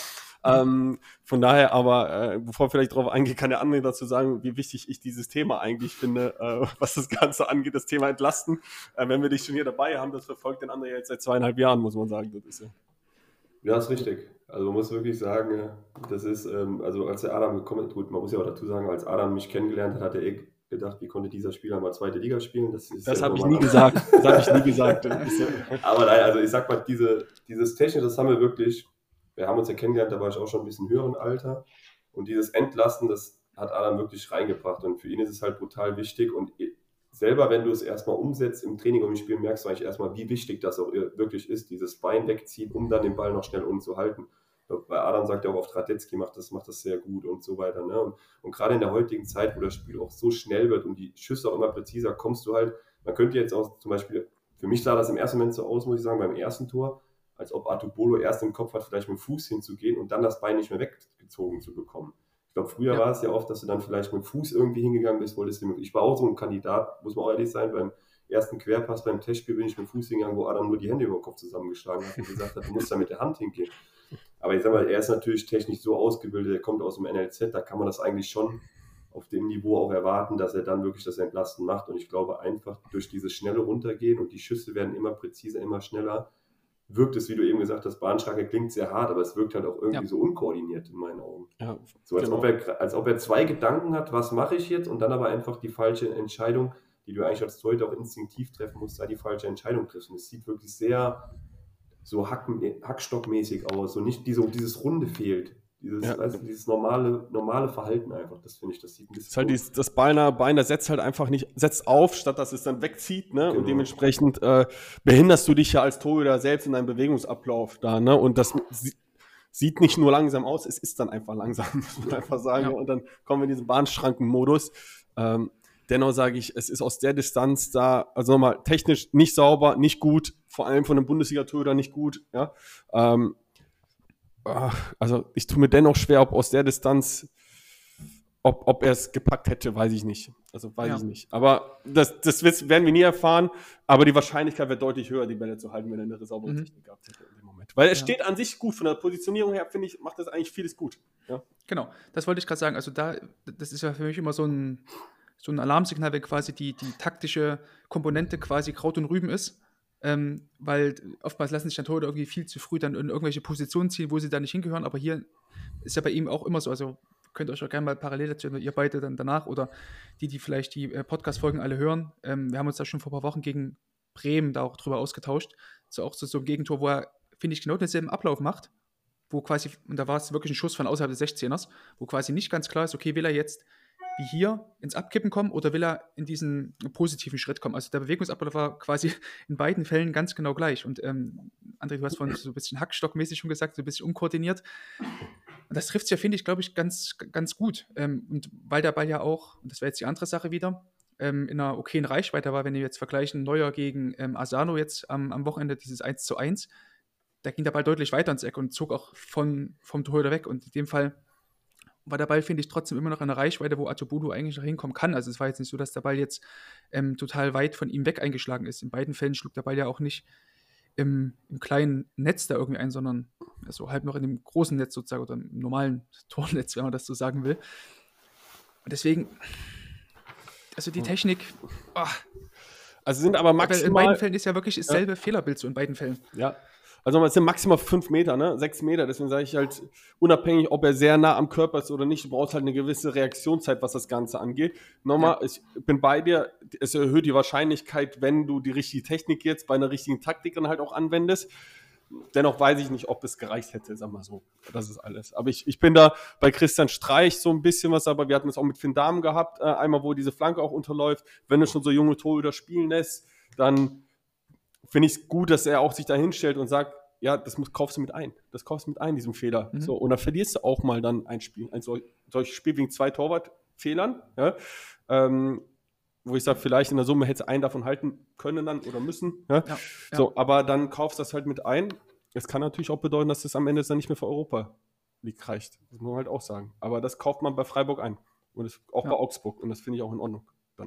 Von daher aber, bevor wir vielleicht darauf eingehen, kann der andere dazu sagen, wie wichtig ich dieses Thema eigentlich finde, was das Ganze angeht, das Thema Entlasten. Wenn wir dich schon hier dabei haben, das verfolgt den anderen jetzt seit 2,5 Jahren, muss man sagen. Das ist ja. Ja, ist richtig. Also man muss wirklich sagen, das ist, also als der Adam gekommen ist, gut, man muss ja auch dazu sagen, als Adam mich kennengelernt hat, hat er gedacht, wie konnte dieser Spieler mal zweite Liga spielen? Das habe ich nie gesagt. Das habe ich nie gesagt. Aber nein, also ich sag mal, dieses Technische, das haben wir wirklich, wir haben uns ja kennengelernt, da war ich auch schon ein bisschen höheren Alter. Und dieses Entlasten, das hat Adam wirklich reingebracht. Und für ihn ist es halt brutal wichtig. Und selber, wenn du es erstmal umsetzt im Training und im Spiel, merkst du eigentlich erstmal, wie wichtig das auch wirklich ist, dieses Bein wegziehen, um dann den Ball noch schnell unten zu halten. Bei Adam sagt ja auch oft, Radetzky macht das sehr gut und so weiter. Ne? Und gerade in der heutigen Zeit, wo das Spiel auch so schnell wird und die Schüsse auch immer präziser, kommst du halt, man könnte jetzt auch zum Beispiel, für mich sah das im ersten Moment so aus, muss ich sagen, beim ersten Tor, als ob Artubolo erst im Kopf hat, vielleicht mit dem Fuß hinzugehen und dann das Bein nicht mehr weggezogen zu bekommen. Ich glaube, früher war es ja oft, dass du dann vielleicht mit dem Fuß irgendwie hingegangen bist, ich war auch so ein Kandidat, muss man auch ehrlich sein, beim ersten Querpass beim Testspiel bin ich mit dem Fuß hingegangen, wo Adam nur die Hände über den Kopf zusammengeschlagen hat und gesagt hat, du musst da mit der Hand hingehen. Aber ich sag mal, er ist natürlich technisch so ausgebildet, er kommt aus dem NLZ, da kann man das eigentlich schon auf dem Niveau auch erwarten, dass er dann wirklich das Entlasten macht. Und ich glaube einfach, durch dieses schnelle Runtergehen und die Schüsse werden immer präziser, immer schneller, wirkt es, wie du eben gesagt hast, Bahnschranke klingt sehr hart, aber es wirkt halt auch irgendwie so unkoordiniert in meinen Augen. Ja, so als ob er zwei Gedanken hat, was mache ich jetzt, und dann aber einfach die falsche Entscheidung, die du eigentlich als Torhüter auch instinktiv treffen musst, da die falsche Entscheidung triffst. Und es sieht wirklich sehr so hackstockmäßig aus, so nicht dieses Runde fehlt. Dieses normale Verhalten einfach, das finde ich, das sieht ein bisschen. Das ist halt das Bein, das setzt auf, statt dass es dann wegzieht, ne? Genau. Und dementsprechend behinderst du dich ja als Torhüter selbst in deinem Bewegungsablauf da, ne? Und das sieht nicht nur langsam aus, es ist dann einfach langsam, muss man einfach sagen. Ja. Und dann kommen wir in diesen Bahnschrankenmodus. Dennoch sage ich, es ist aus der Distanz da, also nochmal, technisch nicht sauber, nicht gut, vor allem von einem Bundesliga-Torhüter nicht gut, ja. Also ich tue mir dennoch schwer, ob aus der Distanz, ob er es gepackt hätte, weiß ich nicht. Also weiß ich nicht. Aber das werden wir nie erfahren, aber die Wahrscheinlichkeit wäre deutlich höher, die Bälle zu halten, wenn er eine saubere Technik gehabt hätte in dem Moment. Weil es steht an sich gut, von der Positionierung her, finde ich, macht das eigentlich vieles gut. Ja? Genau, das wollte ich gerade sagen. Also das ist ja für mich immer so ein Alarmsignal, wenn quasi die taktische Komponente quasi Kraut und Rüben ist. Weil oftmals lassen sich dann Torhüter irgendwie viel zu früh dann in irgendwelche Positionen ziehen, wo sie da nicht hingehören, aber hier ist ja bei ihm auch immer so, also könnt ihr euch auch gerne mal parallel dazu, ihr beide dann danach oder die vielleicht die Podcast-Folgen alle hören, wir haben uns da schon vor ein paar Wochen gegen Bremen da auch drüber ausgetauscht, so auch so ein Gegentor, wo er, finde ich, genau denselben Ablauf macht, wo quasi, und da war es wirklich ein Schuss von außerhalb des 16ers, wo quasi nicht ganz klar ist, okay, will er jetzt wie hier ins Abkippen kommen oder will er in diesen positiven Schritt kommen? Also der Bewegungsablauf war quasi in beiden Fällen ganz genau gleich. Und André, du hast vorhin so ein bisschen hackstockmäßig schon gesagt, so ein bisschen unkoordiniert. Und das trifft es ja, finde ich, glaube ich, ganz, ganz gut. Und weil der Ball ja auch, und das wäre jetzt die andere Sache wieder, in einer okayen Reichweite war, wenn wir jetzt vergleichen, Neuer gegen Asano jetzt am Wochenende, dieses 1:1, da ging der Ball deutlich weiter ins Eck und zog auch vom Torhüter weg. Und in dem Fall war der Ball, finde ich, trotzdem immer noch in der Reichweite, wo Artubolo eigentlich noch hinkommen kann. Also es war jetzt nicht so, dass der Ball jetzt total weit von ihm weg eingeschlagen ist. In beiden Fällen schlug der Ball ja auch nicht im kleinen Netz da irgendwie ein, sondern so halb noch in dem großen Netz sozusagen oder im normalen Tornetz, wenn man das so sagen will. Und deswegen, also die Technik, also sind aber maximal... In beiden Fällen ist ja wirklich dasselbe Fehlerbild so in beiden Fällen. Ja. Also es sind maximal 5 Meter, ne? 6 Meter, deswegen sage ich halt, unabhängig, ob er sehr nah am Körper ist oder nicht, du brauchst halt eine gewisse Reaktionszeit, was das Ganze angeht. Nochmal, ich bin bei dir, es erhöht die Wahrscheinlichkeit, wenn du die richtige Technik jetzt bei einer richtigen Taktik dann halt auch anwendest. Dennoch weiß ich nicht, ob es gereicht hätte, sag mal so. Das ist alles. Aber ich bin da bei Christian Streich so ein bisschen was, aber wir hatten es auch mit Finn Dahmen gehabt, einmal, wo diese Flanke auch unterläuft. Wenn du schon so junge Torhüter spielen lässt, dann finde ich es gut, dass er auch sich da hinstellt und sagt, ja, kaufst du mit ein. Das kaufst du mit ein, diesen Fehler. So, und dann verlierst du auch mal dann ein Spiel. Ein solches Spiel wegen 2 Torwartfehlern, ja, wo ich sage, vielleicht in der Summe hätte einen davon halten können dann oder müssen. Ja? Ja. So, aber dann kaufst du das halt mit ein. Es kann natürlich auch bedeuten, dass das am Ende dann nicht mehr für Europa League reicht. Das muss man halt auch sagen. Aber das kauft man bei Freiburg ein. Und das, auch bei Augsburg. Und das finde ich auch in Ordnung dann.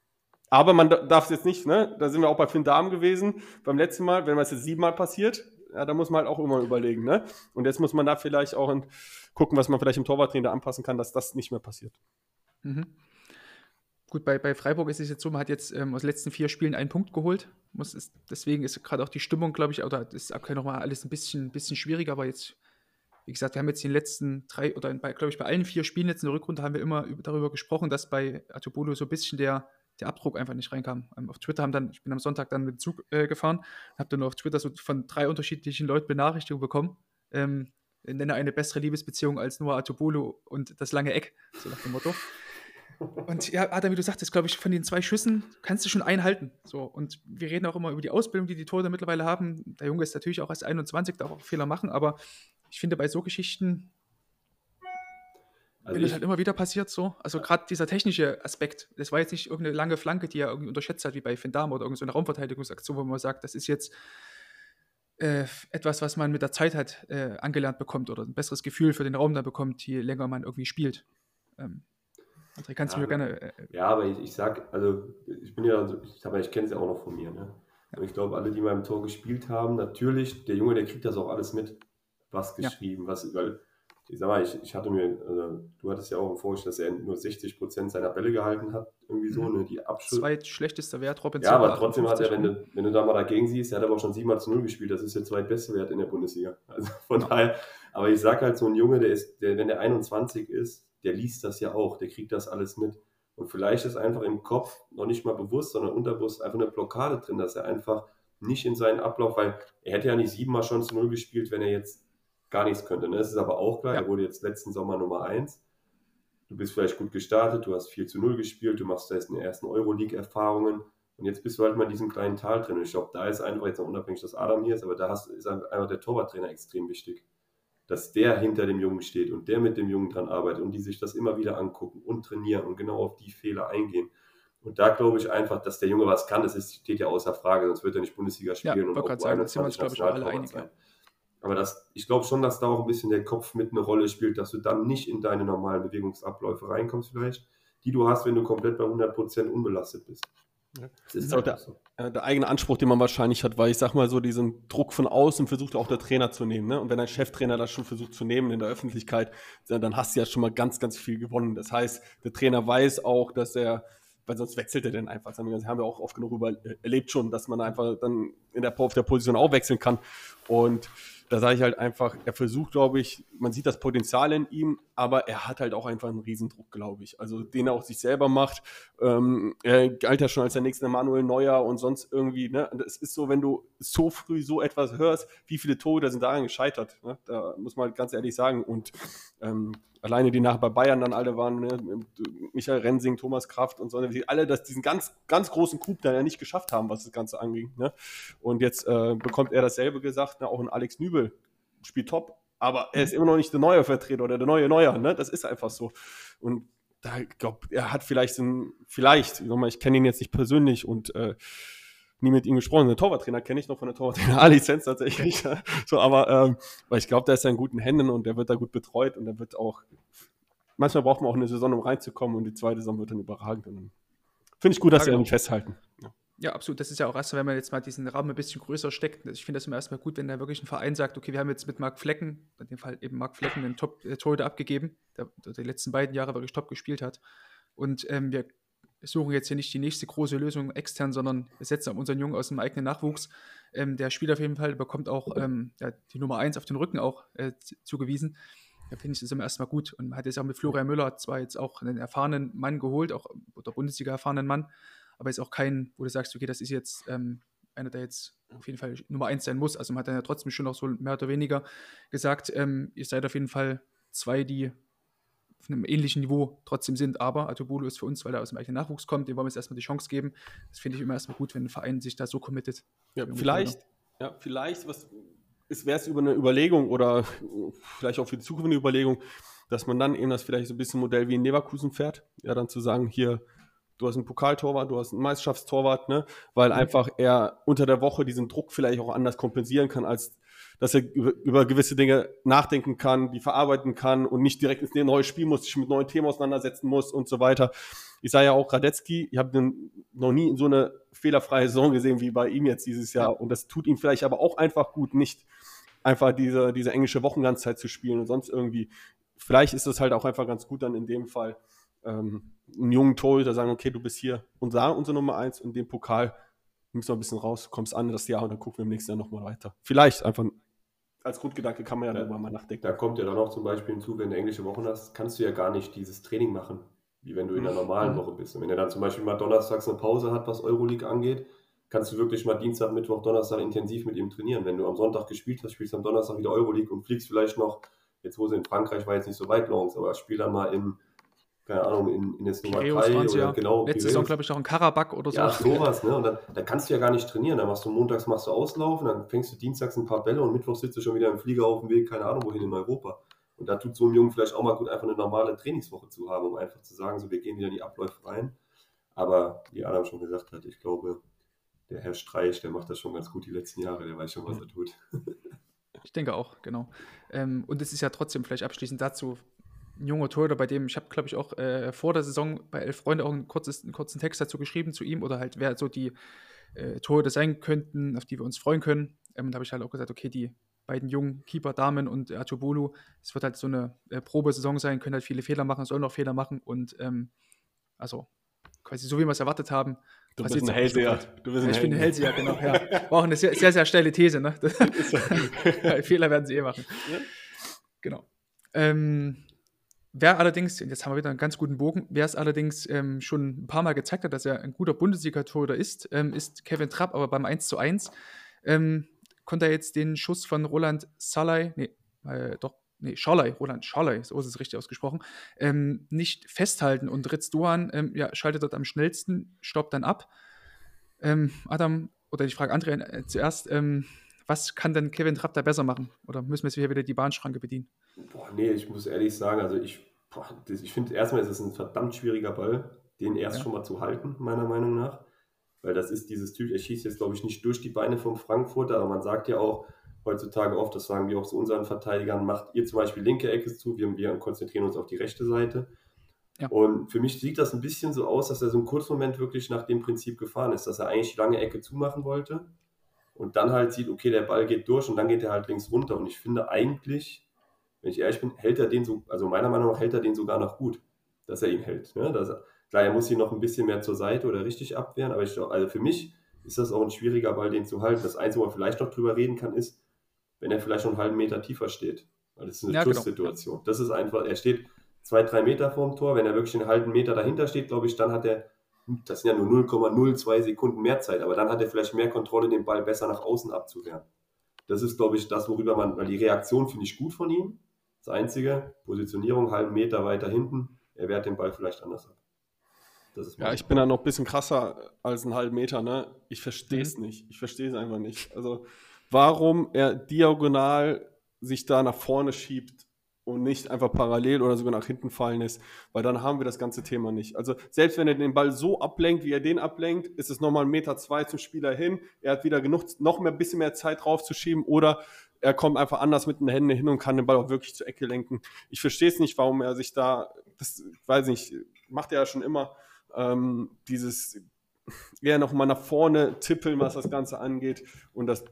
Aber man darf es jetzt nicht, ne? Da sind wir auch bei Finn Dahmen gewesen. Beim letzten Mal, wenn das jetzt 7 Mal passiert, Ja, da muss man halt auch immer überlegen, ne? Und jetzt muss man da vielleicht auch gucken, was man vielleicht im Torwarttrainer anpassen kann, dass das nicht mehr passiert. Mhm. Gut, bei Freiburg ist es jetzt so, man hat jetzt aus den letzten 4 Spielen einen Punkt geholt. Deswegen ist gerade auch die Stimmung, glaube ich, oder das ist auch nochmal alles ein bisschen schwieriger, aber jetzt, wie gesagt, wir haben jetzt in den letzten 3 oder glaube ich bei allen 4 Spielen jetzt in der Rückrunde haben wir immer darüber gesprochen, dass bei Atubolo so ein bisschen der Abdruck einfach nicht reinkam. Auf Twitter ich bin am Sonntag dann mit dem Zug gefahren, habe dann auf Twitter so von 3 unterschiedlichen Leuten Benachrichtigungen bekommen. Nenne eine bessere Liebesbeziehung als nur Atubolo und das lange Eck, so nach dem Motto. Und ja, Adam, wie du sagtest, glaube ich, von den 2 Schüssen kannst du schon einen halten. So, und wir reden auch immer über die Ausbildung, die Torhüter mittlerweile haben. Der Junge ist natürlich auch erst 21, darf auch Fehler machen, aber ich finde bei so Geschichten, wenn das halt immer wieder passiert, so, also gerade dieser technische Aspekt, das war jetzt nicht irgendeine lange Flanke, die er irgendwie unterschätzt hat, wie bei Fendam oder irgendeine Raumverteidigungsaktion, wo man sagt, das ist jetzt etwas, was man mit der Zeit halt angelernt bekommt oder ein besseres Gefühl für den Raum da bekommt, je länger man irgendwie spielt. André, kannst du mir gerne... Ja, aber ich sag, also ich kenne es ja auch noch von mir, ne? Und ich glaube, alle, die mal im Tor gespielt haben, natürlich, der Junge, der kriegt das auch alles mit, was geschrieben, weil, ich sag mal, ich hatte mir, du hattest ja auch im Vorgestellt, dass er nur 60% seiner Bälle gehalten hat, irgendwie so, ne, die Abschluss. Zweitschlechtester Wert, Robin. Ja, aber trotzdem hat er, wenn du da mal dagegen siehst, er hat aber auch schon 7-0 gespielt, das ist der zweitbeste Wert in der Bundesliga. Also von daher, aber ich sag halt, so ein Junge, wenn der 21 ist, der liest das ja auch, der kriegt das alles mit. Und vielleicht ist einfach im Kopf noch nicht mal bewusst, sondern unterbewusst einfach eine Blockade drin, dass er einfach nicht in seinen Ablauf, weil er hätte ja nicht 7-mal schon zu 0 gespielt, wenn er jetzt gar nichts könnte. Ne? Das ist aber auch klar, er wurde jetzt letzten Sommer Nummer 1. Du bist vielleicht gut gestartet, du hast 4-0 gespielt, du machst jetzt in den ersten Euroleague-Erfahrungen und jetzt bist du halt mal in diesem kleinen Tal drin. Und ich glaube, da ist einfach jetzt noch unabhängig, dass Adam hier ist, aber da ist einfach der Torwarttrainer extrem wichtig. Dass der hinter dem Jungen steht und der mit dem Jungen dran arbeitet und die sich das immer wieder angucken und trainieren und genau auf die Fehler eingehen. Und da glaube ich einfach, dass der Junge was kann, steht ja außer Frage, sonst wird er nicht Bundesliga spielen und auch sagen, das sind wir uns, glaube ich, auch alle einig. Aber ich glaube schon, dass da auch ein bisschen der Kopf mit eine Rolle spielt, dass du dann nicht in deine normalen Bewegungsabläufe reinkommst vielleicht, die du hast, wenn du komplett bei 100% unbelastet bist. Ja. Das ist auch der eigene Anspruch, den man wahrscheinlich hat, weil ich sag mal so, diesen Druck von außen versucht auch der Trainer zu nehmen. Ne? Und wenn ein Cheftrainer das schon versucht zu nehmen in der Öffentlichkeit, dann hast du ja schon mal ganz, ganz viel gewonnen. Das heißt, der Trainer weiß auch, dass weil sonst wechselt er denn einfach. Das haben wir auch oft genug erlebt schon, dass man einfach dann auf der Position auch wechseln kann. Und da sage ich halt einfach, er versucht, glaube ich, man sieht das Potenzial in ihm, aber er hat halt auch einfach einen Riesendruck, glaube ich. Also den er auch sich selber macht. Er galt ja schon als der nächste Manuel Neuer und sonst irgendwie. Ne? Und es ist so, wenn du so früh so etwas hörst, wie viele Torhüter sind daran gescheitert. Ne? Da muss man halt ganz ehrlich sagen. Und alleine die nachher bei Bayern dann alle waren, ne? Michael Rensing, Thomas Kraft und so, die alle diesen ganz, ganz großen Coup dann ja nicht geschafft haben, was das Ganze anging. Ne? Und jetzt bekommt er dasselbe gesagt, ne? Auch ein Alex Nübel spielt top, aber er ist immer noch nicht der neue Vertreter oder der neue Neuer. Ne? Das ist einfach so. Und da, ich glaube, er hat vielleicht, ich kenne ihn jetzt nicht persönlich und nie mit ihm gesprochen. Den Torwarttrainer kenne ich noch von der Torwarttrainer A-Lizenz tatsächlich. So, aber ich glaube, der ist ja in guten Händen und der wird da gut betreut und der wird auch, manchmal braucht man auch eine Saison, um reinzukommen und die zweite Saison wird dann überragend. Und finde ich gut, dass sie an ihn festhalten. Ja, absolut. Das ist ja auch erst, wenn man jetzt mal diesen Rahmen ein bisschen größer steckt. Ich finde das immer erstmal gut, wenn da wirklich ein Verein sagt, okay, wir haben jetzt mit Marc Flecken, in dem Fall eben Marc Flecken, einen Top-Torhüter abgegeben, der die letzten beiden Jahre wirklich top gespielt hat. Und wir suchen jetzt hier nicht die nächste große Lösung extern, sondern wir setzen auf unseren Jungen aus dem eigenen Nachwuchs. Der spielt auf jeden Fall, bekommt auch die Nummer 1 auf den Rücken auch zugewiesen. Da finde ich das immer erstmal gut. Und man hat jetzt auch mit Florian Müller zwar jetzt auch einen erfahrenen Mann geholt, auch oder Bundesliga erfahrenen Mann, aber ist auch kein, wo du sagst, okay, das ist jetzt einer, der jetzt auf jeden Fall Nummer 1 sein muss. Also man hat dann ja trotzdem schon noch so mehr oder weniger gesagt, ihr seid auf jeden Fall 2, die auf einem ähnlichen Niveau trotzdem sind, aber Atubolo ist für uns, weil er aus dem eigenen Nachwuchs kommt, dem wollen wir jetzt erstmal die Chance geben. Das finde ich immer erstmal gut, wenn ein Verein sich da so committet. Ja, vielleicht wäre es über eine Überlegung oder vielleicht auch für die Zukunft eine Überlegung, dass man dann eben das vielleicht so ein bisschen Modell wie in Leverkusen fährt, ja, dann zu sagen, hier, du hast einen Pokaltorwart, du hast einen Meisterschaftstorwart, ne? Weil einfach er unter der Woche diesen Druck vielleicht auch anders kompensieren kann, als dass er über gewisse Dinge nachdenken kann, die verarbeiten kann und nicht direkt ins neue Spiel muss, sich mit neuen Themen auseinandersetzen muss und so weiter. Ich sage ja auch Radetzky, ich habe den noch nie in so eine fehlerfreie Saison gesehen wie bei ihm jetzt dieses Jahr und das tut ihm vielleicht aber auch einfach gut, nicht einfach diese englische Wochenganzzeit zu spielen und sonst irgendwie. Vielleicht ist es halt auch einfach ganz gut dann in dem Fall, einen jungen Torhüter sagen, okay, du bist hier unsere Nummer 1 und den Pokal nimmst du ein bisschen raus, kommst an das Jahr und dann gucken wir im nächsten Jahr nochmal weiter. Vielleicht einfach als Grundgedanke kann man ja darüber mal nachdenken. Da kommt ja dann auch zum Beispiel hinzu, wenn du englische Wochen hast, kannst du ja gar nicht dieses Training machen, wie wenn du in einer normalen Woche bist. Und wenn er dann zum Beispiel mal donnerstags eine Pause hat, was Euroleague angeht, kannst du wirklich mal Dienstag, Mittwoch, Donnerstag intensiv mit ihm trainieren. Wenn du am Sonntag gespielt hast, spielst du am Donnerstag wieder Euroleague und fliegst vielleicht noch, jetzt wo sie in Frankreich war jetzt nicht so weit Longs, aber spiel dann mal keine Ahnung, in der Slowakei oder genau. Letzte Saison, glaube ich, auch in Karabakh oder so. Ja, sowas, ne? Und dann kannst du ja gar nicht trainieren. Dann montags machst du Auslaufen, dann fängst du dienstags ein paar Bälle und mittwochs sitzt du schon wieder im Flieger auf dem Weg, keine Ahnung wohin in Europa. Und da tut so einem Jungen vielleicht auch mal gut, einfach eine normale Trainingswoche zu haben, um einfach zu sagen, so wir gehen wieder in die Abläufe rein. Aber wie Adam schon gesagt hat, ich glaube, der Herr Streich, der macht das schon ganz gut die letzten Jahre, der weiß schon, was er tut. Ich denke auch, genau. Und es ist ja trotzdem vielleicht abschließend dazu, ein junger Torhüter, bei dem, ich habe, glaube ich, auch vor der Saison bei 11 Freunde auch einen kurzen Text dazu geschrieben zu ihm oder halt, wer so die Torhüter sein könnten, auf die wir uns freuen können. Da habe ich halt auch gesagt, okay, die beiden jungen Keeper, Damen und Atubolu, es wird halt so eine Probesaison sein, können halt viele Fehler machen, sollen auch Fehler machen und also quasi so, wie wir es erwartet haben. Du bist ein Hellseher. Ich bin ein Hellseher, genau. Ja. War auch eine sehr, sehr, sehr steile These, ne? Fehler werden sie machen. Ja. Genau. Wer allerdings, jetzt haben wir wieder einen ganz guten Bogen, wer es allerdings schon ein paar Mal gezeigt hat, dass er ein guter Bundesliga-Torhüter ist Kevin Trapp, aber beim 1:1 konnte er jetzt den Schuss von Roland Schalay, Roland Schalay, so ist es richtig ausgesprochen, nicht festhalten und Ritz Doan schaltet dort am schnellsten, stoppt dann ab. Adam, oder ich frage André zuerst, was kann denn Kevin Trapp da besser machen? Oder müssen wir jetzt hier wieder die Bahnschranke bedienen? Nee, ich muss ehrlich sagen, also ich finde erstmal, ist es ein verdammt schwieriger Ball, den erst schon mal zu halten, meiner Meinung nach. Weil das ist dieses Typ, er schießt jetzt, glaube ich, nicht durch die Beine vom Frankfurter, aber man sagt ja auch heutzutage oft, das sagen wir auch zu unseren Verteidigern, macht ihr zum Beispiel linke Ecke zu, wir konzentrieren uns auf die rechte Seite. Ja. Und für mich sieht das ein bisschen so aus, dass er so einen Kurzmoment wirklich nach dem Prinzip gefahren ist, dass er eigentlich die lange Ecke zumachen wollte und dann halt sieht, okay, der Ball geht durch und dann geht er halt links runter. Und ich finde eigentlich, wenn ich ehrlich bin, hält er den so, also meiner Meinung nach hält er den sogar noch gut, dass er ihn hält. Ne? Klar, er muss ihn noch ein bisschen mehr zur Seite oder richtig abwehren, aber also für mich ist das auch ein schwieriger Ball, den zu halten. Das Einzige, wo man vielleicht noch drüber reden kann, ist, wenn er vielleicht schon einen halben Meter tiefer steht. Weil das ist eine Schusssituation. Genau. Das ist einfach, er steht 2-3 Meter vorm Tor. Wenn er wirklich einen halben Meter dahinter steht, glaube ich, dann hat er, das sind ja nur 0,02 Sekunden mehr Zeit, aber dann hat er vielleicht mehr Kontrolle, den Ball besser nach außen abzuwehren. Das ist, glaube ich, das, worüber weil die Reaktion finde ich gut von ihm. Das Einzige, Positionierung, halben Meter weiter hinten, er wehrt den Ball vielleicht anders ab. Ich bin da noch ein bisschen krasser als einen halben Meter, ne? Ich verstehe es nicht. Ich verstehe es einfach nicht. Also, warum er diagonal sich da nach vorne schiebt und nicht einfach parallel oder sogar nach hinten fallen lässt, weil dann haben wir das ganze Thema nicht. Also, selbst wenn er den Ball so ablenkt, wie er den ablenkt, ist es nochmal 1,2 Meter zum Spieler hin. Er hat wieder genug, noch ein bisschen mehr Zeit draufzuschieben oder er kommt einfach anders mit den Händen hin und kann den Ball auch wirklich zur Ecke lenken. Ich verstehe es nicht, warum er sich da, weiß nicht, macht er ja schon immer, dieses eher noch mal nach vorne tippeln, was das Ganze angeht und das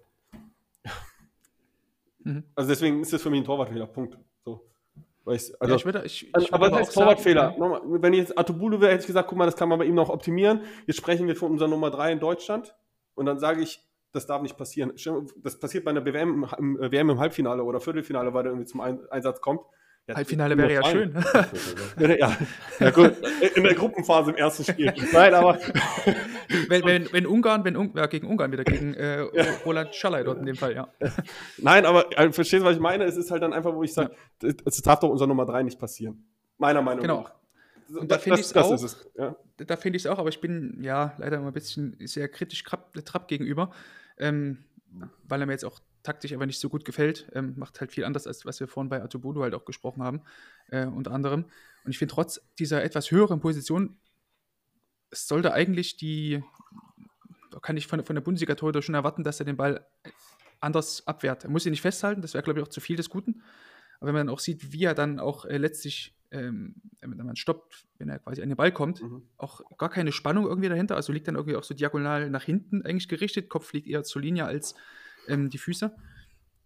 also deswegen ist das für mich ein Torwartfehler, Punkt. So. Aber das heißt Torwartfehler. Ja. Wenn ich jetzt Atubolu wäre, hätte ich gesagt, guck mal, das kann man bei ihm noch optimieren. Jetzt sprechen wir von unserer Nummer 3 in Deutschland und dann sage ich, das darf nicht passieren. Das passiert bei einer WM im Halbfinale oder Viertelfinale, weil der irgendwie zum Einsatz kommt. Ja, Halbfinale wäre ja schön. Ja, gut. In der Gruppenphase im ersten Spiel. Nein, aber wenn Ungarn gegen Ungarn wieder, gegen Roland Schalay dort in dem Fall, ja. Nein, aber verstehst du, was ich meine? Es ist halt dann einfach, wo ich sage, es darf doch unser Nummer 3 nicht passieren. Meiner Meinung nach. Und da finde ich es auch. Ja. Da finde ich es auch, aber ich bin ja leider immer ein bisschen sehr kritisch Trapp gegenüber, weil er mir jetzt auch taktisch aber nicht so gut gefällt, macht halt viel anders, als was wir vorhin bei Atubolu halt auch gesprochen haben, unter anderem. Und ich finde, trotz dieser etwas höheren Position, es sollte eigentlich da kann ich von der Bundesliga-Torhüter schon erwarten, dass er den Ball anders abwehrt. Er muss ihn nicht festhalten, das wäre, glaube ich, auch zu viel des Guten. Aber wenn man dann auch sieht, wie er dann auch letztlich, wenn man stoppt, wenn er quasi an den Ball kommt, auch gar keine Spannung irgendwie dahinter, also liegt dann irgendwie auch so diagonal nach hinten eigentlich gerichtet, Kopf liegt eher zur Linie als die Füße.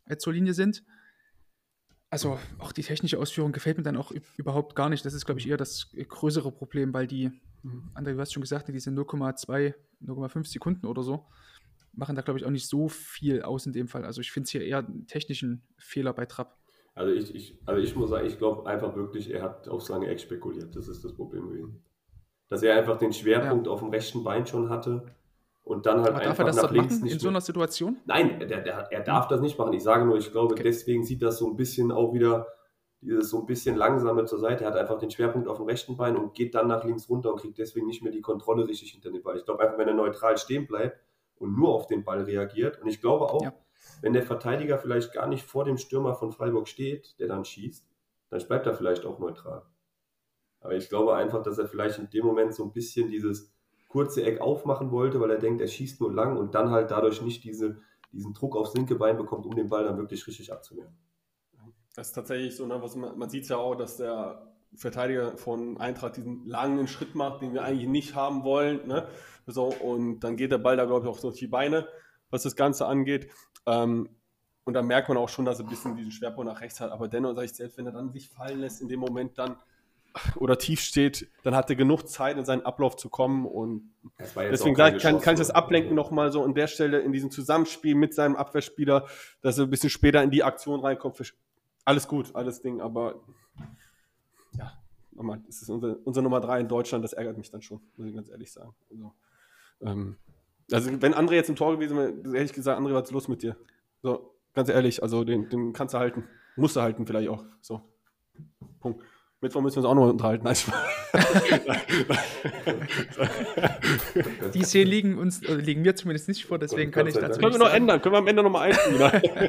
zur Linie sind. Also auch die technische Ausführung gefällt mir dann auch überhaupt gar nicht. Das ist, glaube ich, eher das größere Problem, weil die, André, du hast schon gesagt, diese 0,2, 0,5 Sekunden oder so, machen da, glaube ich, auch nicht so viel aus in dem Fall. Also ich finde es hier eher einen technischen Fehler bei Trapp. Also ich muss sagen, ich glaube einfach wirklich, er hat auf seine Eck spekuliert. Das ist das Problem für ihn. Dass er einfach den Schwerpunkt auf dem rechten Bein schon hatte und dann halt Aber einfach darf er das nach dort links machen nicht in so einer Situation? Nein, er darf das nicht machen. Ich sage nur, ich glaube, deswegen sieht das so ein bisschen auch wieder dieses so ein bisschen langsame zur Seite. Er hat einfach den Schwerpunkt auf dem rechten Bein und geht dann nach links runter und kriegt deswegen nicht mehr die Kontrolle richtig hinter den Ball. Ich glaube einfach, wenn er neutral stehen bleibt und nur auf den Ball reagiert, und ich glaube auch, wenn der Verteidiger vielleicht gar nicht vor dem Stürmer von Freiburg steht, der dann schießt, dann bleibt er vielleicht auch neutral. Aber ich glaube einfach, dass er vielleicht in dem Moment so ein bisschen dieses kurze Eck aufmachen wollte, weil er denkt, er schießt nur lang und dann halt dadurch nicht diesen Druck aufs linke Bein bekommt, um den Ball dann wirklich richtig abzuwehren. Das ist tatsächlich so, ne, man sieht es ja auch, dass der Verteidiger von Eintracht diesen langen Schritt macht, den wir eigentlich nicht haben wollen. Ne? So, und dann geht der Ball da, glaube ich, auch so durch die Beine, was das Ganze angeht. Und da merkt man auch schon, dass er ein bisschen diesen Schwerpunkt nach rechts hat. Aber dennoch sage ich selbst, wenn er dann sich fallen lässt in dem Moment dann oder tief steht, dann hat er genug Zeit, in seinen Ablauf zu kommen. Und deswegen kann ich das ablenken nochmal so an der Stelle in diesem Zusammenspiel mit seinem Abwehrspieler, dass er ein bisschen später in die Aktion reinkommt. Alles gut, alles Ding, aber ja, nochmal, das ist unser Nummer 3 in Deutschland, das ärgert mich dann schon, muss ich ganz ehrlich sagen. Also wenn André jetzt im Tor gewesen wäre, hätte ich gesagt, André, was ist los mit dir? So, ganz ehrlich, also den kannst du halten. Musst du halten vielleicht auch. So, Punkt. Mittwoch müssen wir uns auch noch unterhalten. Die Szenen liegen mir zumindest nicht vor, deswegen kann ich dazu können wir noch ändern, können wir am Ende nochmal einfügen.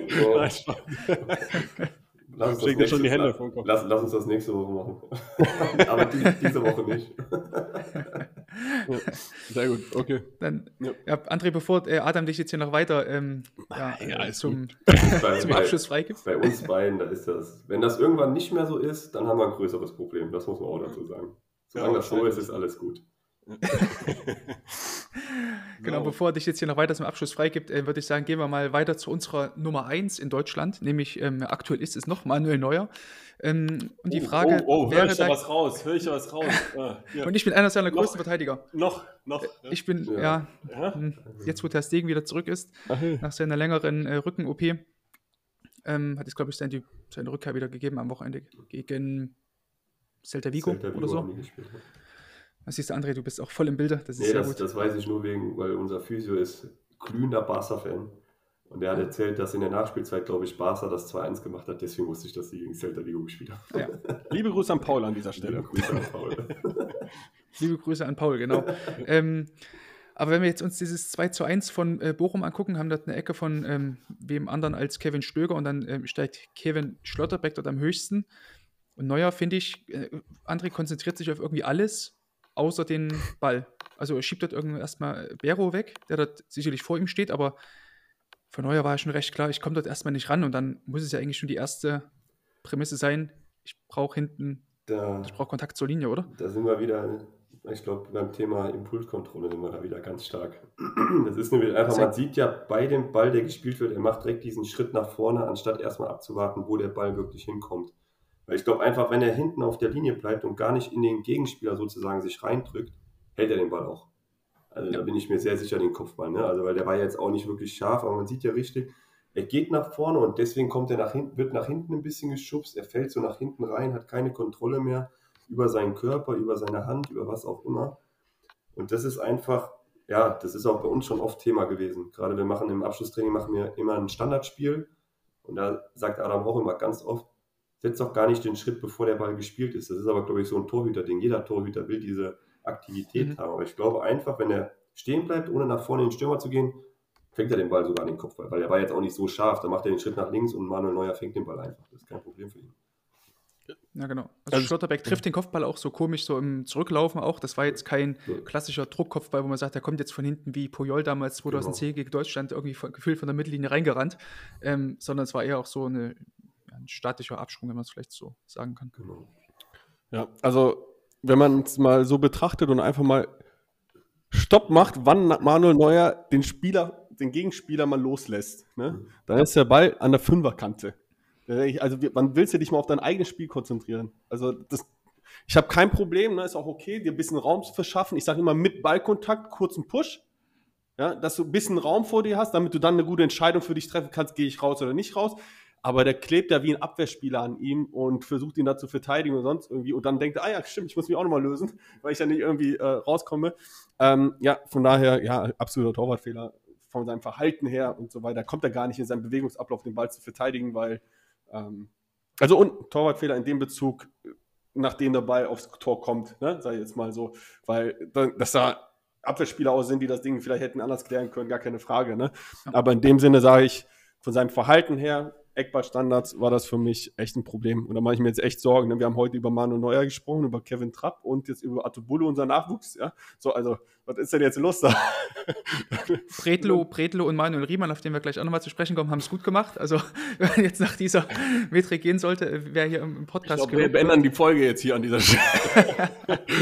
Lass uns das nächste Woche machen. Aber diese Woche nicht. Sehr gut, okay. Dann, André, bevor Adam dich jetzt hier noch weiter zum Abschluss freigibt. Bei uns beiden, da ist das. Wenn das irgendwann nicht mehr so ist, dann haben wir ein größeres Problem. Das muss man auch dazu sagen. Solange das so ist alles gut. Genau, bevor dich jetzt hier noch weiter zum Abschluss freigibt, würde ich sagen, gehen wir mal weiter zu unserer Nummer 1 in Deutschland, nämlich aktuell ist es noch Manuel Neuer. Und die Frage wäre höre ich da was raus. Und ich bin einer seiner größten Verteidiger. Noch. Ich bin, jetzt wo Ter Stegen wieder zurück ist, nach seiner längeren Rücken-OP, hat es, glaube ich, seine Rückkehr wieder gegeben am Wochenende gegen Celta Vigo oder so. Was siehst du, André, du bist auch voll im Bilde. Das ist sehr gut. Das weiß ich nur weil unser Physio ist glühender Barca-Fan. Und der hat erzählt, dass in der Nachspielzeit, glaube ich, Barca das 2-1 gemacht hat. Deswegen wusste ich, dass sie gegen Celta Vigo gespielt haben. Ja. Liebe Grüße an Paul an dieser Stelle. Liebe Grüße an Paul, genau. Aber wenn wir jetzt uns dieses 2-1 von Bochum angucken, haben dort eine Ecke von wem anderen als Kevin Stöger und dann steigt Kevin Schlotterbeck dort am höchsten. Und Neuer, finde ich, André konzentriert sich auf irgendwie alles, außer den Ball. Also er schiebt dort irgendwie erstmal Bero weg, der dort sicherlich vor ihm steht, aber für Neuer war ja schon recht klar, ich komme dort erstmal nicht ran und dann muss es ja eigentlich schon die erste Prämisse sein, ich brauche Kontakt zur Linie, oder? Da sind wir wieder, ich glaube, beim Thema Impulskontrolle sind wir da wieder ganz stark. Das ist nämlich einfach, man sieht ja bei dem Ball, der gespielt wird, er macht direkt diesen Schritt nach vorne, anstatt erstmal abzuwarten, wo der Ball wirklich hinkommt. Weil ich glaube einfach, wenn er hinten auf der Linie bleibt und gar nicht in den Gegenspieler sozusagen sich reindrückt, hält er den Ball auch. Also da bin ich mir sehr sicher, den Kopfball. Ne? Also weil der war jetzt auch nicht wirklich scharf, aber man sieht ja richtig, er geht nach vorne und deswegen kommt er wird nach hinten ein bisschen geschubst, er fällt so nach hinten rein, hat keine Kontrolle mehr über seinen Körper, über seine Hand, über was auch immer. Und das ist einfach, das ist auch bei uns schon oft Thema gewesen. Gerade im Abschlusstraining machen wir immer ein Standardspiel und da sagt Adam auch immer ganz oft, setzt doch gar nicht den Schritt, bevor der Ball gespielt ist. Das ist aber, glaube ich, so ein Torhüter-Ding. Jeder Torhüter will diese Aktivität haben. Aber ich glaube einfach, wenn er stehen bleibt, ohne nach vorne in den Stürmer zu gehen, fängt er den Ball sogar in den Kopfball. Weil er war jetzt auch nicht so scharf. Da macht er den Schritt nach links und Manuel Neuer fängt den Ball einfach. Das ist kein Problem für ihn. Ja, genau. Also Schlotterbeck trifft den Kopfball auch so komisch, so im Zurücklaufen auch. Das war jetzt kein klassischer Druckkopfball, wo man sagt, der kommt jetzt von hinten wie Puyol damals 2010 gegen Deutschland irgendwie gefühlt von der Mittellinie reingerannt. Sondern es war eher auch so ein statischer Absprung, wenn man es vielleicht so sagen kann. Genau. Ja, also wenn man es mal so betrachtet und einfach mal Stopp macht, wann Manuel Neuer den Spieler den Gegenspieler mal loslässt, ne? Dann ist der Ball an der Fünferkante. Also wann willst du dich mal auf dein eigenes Spiel konzentrieren? Also ich habe kein Problem, ne? Ist auch okay, dir ein bisschen Raum zu verschaffen. Ich sage immer mit Ballkontakt, kurzen Push, ja, dass du ein bisschen Raum vor dir hast, damit du dann eine gute Entscheidung für dich treffen kannst, gehe ich raus oder nicht raus. Aber der klebt ja wie ein Abwehrspieler an ihm und versucht ihn da zu verteidigen oder sonst irgendwie. Und dann denkt er, ja, stimmt, ich muss mich auch nochmal lösen, weil ich dann nicht irgendwie rauskomme. Ja, von daher, ja, absoluter Torwartfehler von seinem Verhalten her und so weiter. Kommt er gar nicht in seinem Bewegungsablauf, den Ball zu verteidigen, weil, und Torwartfehler in dem Bezug, nachdem der Ball aufs Tor kommt, ne, sag ich jetzt mal so, weil dass da Abwehrspieler aus sind, die das Ding vielleicht hätten anders klären können, gar keine Frage, ne? Aber in dem Sinne sage ich, von seinem Verhalten her, Eckballstandards, war das für mich echt ein Problem. Und da mache ich mir jetzt echt Sorgen. Ne? Wir haben heute über Manuel Neuer gesprochen, über Kevin Trapp und jetzt über Atubulu, unser Nachwuchs. Ja? So, also, was ist denn jetzt los da? Bredlo und Manuel Riemann, auf den wir gleich auch nochmal zu sprechen kommen, haben es gut gemacht. Also, wenn jetzt nach dieser Metrik gehen sollte, wer hier im Podcast... Ich glaube, wir beenden die Folge jetzt hier an dieser Stelle.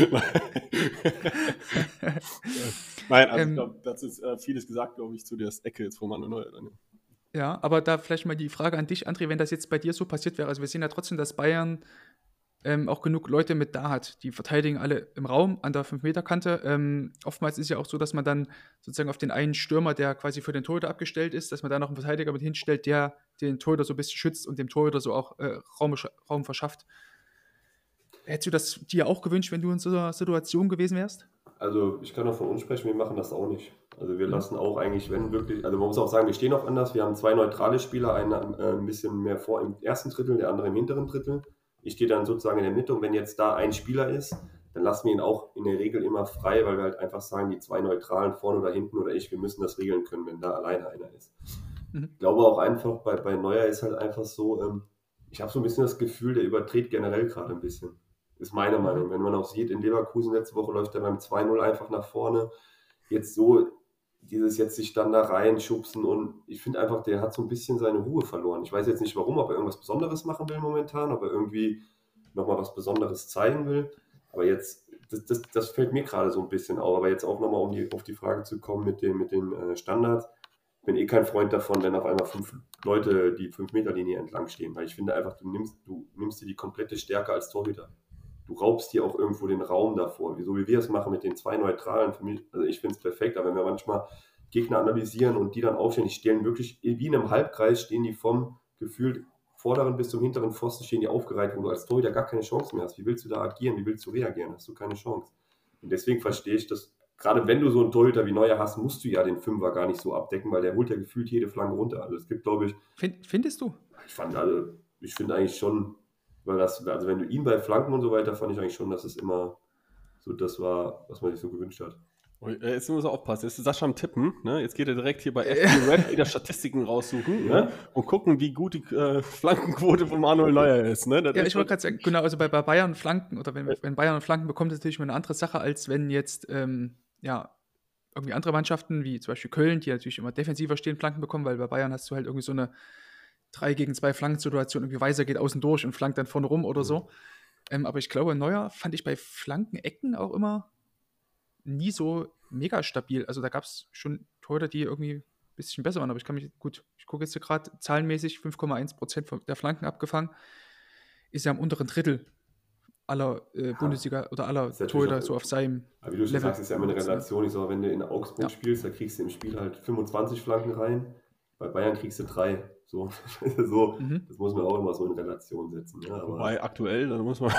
Nein, also ich glaube, das ist vieles gesagt, glaube ich, zu der Ecke jetzt von Manuel Neuer. Dann. Ja, aber da vielleicht mal die Frage an dich, André, wenn das jetzt bei dir so passiert wäre. Also wir sehen ja trotzdem, dass Bayern auch genug Leute mit da hat. Die verteidigen alle im Raum an der 5-Meter-Kante. Oftmals ist ja auch so, dass man dann sozusagen auf den einen Stürmer, der quasi für den Torhüter abgestellt ist, dass man da noch einen Verteidiger mit hinstellt, der den Torhüter so ein bisschen schützt und dem Torhüter so auch Raum verschafft. Hättest du das dir auch gewünscht, wenn du in so einer Situation gewesen wärst? Also ich kann auch von uns sprechen, wir machen das auch nicht. Also wir lassen auch eigentlich, wenn wirklich, also man muss auch sagen, wir stehen auch anders. Wir haben 2 neutrale Spieler, einer ein bisschen mehr vor im ersten Drittel, der andere im hinteren Drittel. Ich stehe dann sozusagen in der Mitte und wenn jetzt da ein Spieler ist, dann lassen wir ihn auch in der Regel immer frei, weil wir halt einfach sagen, die 2 Neutralen vorne oder hinten oder wir müssen das regeln können, wenn da alleine einer ist. Ich glaube auch einfach, bei Neuer ist halt einfach so, ich habe so ein bisschen das Gefühl, der überdreht generell gerade ein bisschen. Ist meine Meinung. Wenn man auch sieht, in Leverkusen letzte Woche läuft er beim 2-0 einfach nach vorne. Jetzt so, dieses jetzt sich dann da reinschubsen und ich finde einfach, der hat so ein bisschen seine Ruhe verloren. Ich weiß jetzt nicht warum, ob er irgendwas Besonderes machen will momentan, ob er irgendwie nochmal was Besonderes zeigen will. Aber jetzt, das fällt mir gerade so ein bisschen auf. Aber jetzt auch nochmal, um auf die Frage zu kommen mit den Standards. Ich bin kein Freund davon, wenn auf einmal 5 Leute die 5-Meter-Linie entlang stehen. Weil ich finde einfach, du nimmst dir die komplette Stärke als Torhüter. Du raubst dir auch irgendwo den Raum davor, so wie wir es machen mit den 2 Neutralen. Für mich, also ich finde es perfekt, aber wenn wir manchmal Gegner analysieren und die dann aufstellen, die stehen wirklich wie in einem Halbkreis, stehen die vom gefühlt vorderen bis zum hinteren Pfosten, stehen die aufgereiht, wo du als Torhüter gar keine Chance mehr hast. Wie willst du da agieren, wie willst du reagieren? Hast du keine Chance. Und deswegen verstehe ich das, gerade wenn du so einen Torhüter wie Neuer hast, musst du ja den Fünfer gar nicht so abdecken, weil der holt ja gefühlt jede Flanke runter. Also es gibt, glaube ich... Findest du? Ich finde eigentlich schon... Weil also wenn du ihn bei Flanken und so weiter, fand ich eigentlich schon, dass es immer so das war, was man sich so gewünscht hat. Jetzt muss er aufpassen. Jetzt ist Sascha am Tippen. Ne? Jetzt geht er direkt hier bei FB Red wieder Statistiken raussuchen, ne? Und gucken, wie gut die Flankenquote von Manuel Neuer ist. Ne? Ja, ich wollte gerade sagen, genau, also bei Bayern Flanken oder wenn Bayern Flanken bekommt, ist natürlich mal eine andere Sache, als wenn jetzt irgendwie andere Mannschaften, wie zum Beispiel Köln, die natürlich immer defensiver stehen, Flanken bekommen, weil bei Bayern hast du halt irgendwie so eine 3-gegen-2 Flankensituation, irgendwie Weiser geht außen durch und flankt dann vorne rum oder so. Aber ich glaube, Neuer fand ich bei Flankenecken auch immer nie so mega stabil. Also da gab es schon Torhüter, die irgendwie ein bisschen besser waren, aber ich gucke jetzt hier gerade zahlenmäßig 5,1% der Flanken abgefangen. Ist ja im unteren Drittel aller Bundesliga oder aller Torhüter so auf seinem aber wie du schon Level. sagst, ist ja immer eine Relation. Ich sage, wenn du in Augsburg spielst, da kriegst du im Spiel halt 25 Flanken rein. Bei Bayern kriegst du 3. So, das muss man auch immer so in Relation setzen. Ja, aber wobei aktuell, dann muss man...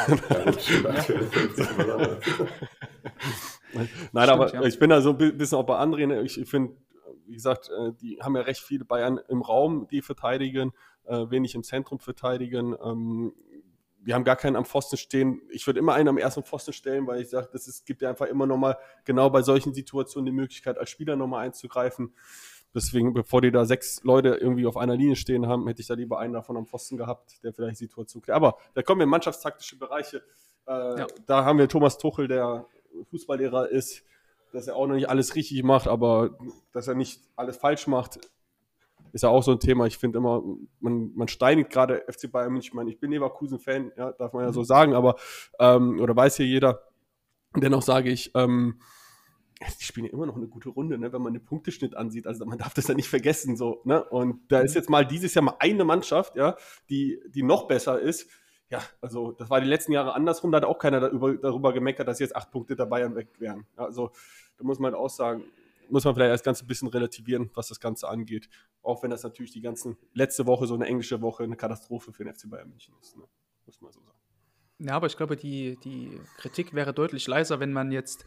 Nein, aber ja. Ich bin da so ein bisschen auch bei André. Ich finde, wie gesagt, die haben ja recht viele Bayern im Raum, die verteidigen, wenig im Zentrum verteidigen. Wir haben gar keinen am Pfosten stehen. Ich würde immer einen am ersten Pfosten stellen, weil ich sage, gibt ja einfach immer nochmal genau bei solchen Situationen die Möglichkeit, als Spieler nochmal einzugreifen. Deswegen, bevor die da 6 Leute irgendwie auf einer Linie stehen haben, hätte ich da lieber einen davon am Pfosten gehabt, der vielleicht die Situation klärt. Aber da kommen wir in mannschaftstaktische Bereiche. Da haben wir Thomas Tuchel, der Fußballlehrer ist, dass er auch noch nicht alles richtig macht, aber dass er nicht alles falsch macht, ist ja auch so ein Thema. Ich finde immer, man steinigt gerade FC Bayern München. Ich meine, ich bin Leverkusen-Fan, ja, darf man ja so sagen, aber oder weiß hier jeder. Dennoch sage ich, die spielen ja immer noch eine gute Runde, ne, wenn man den Punkteschnitt ansieht. Also man darf das ja nicht vergessen, so, ne? Und da ist jetzt mal dieses Jahr mal eine Mannschaft, ja, die noch besser ist. Ja, also das war die letzten Jahre andersrum, da hat auch keiner darüber gemeckert, dass jetzt 8 Punkte der Bayern weg wären. Ja, also da muss man halt auch sagen, muss man vielleicht das Ganze ein bisschen relativieren, was das Ganze angeht. Auch wenn das natürlich die ganzen letzte Woche, so eine englische Woche, eine Katastrophe für den FC Bayern München ist, ne? Muss man so sagen. Ja, aber ich glaube, die Kritik wäre deutlich leiser, wenn man jetzt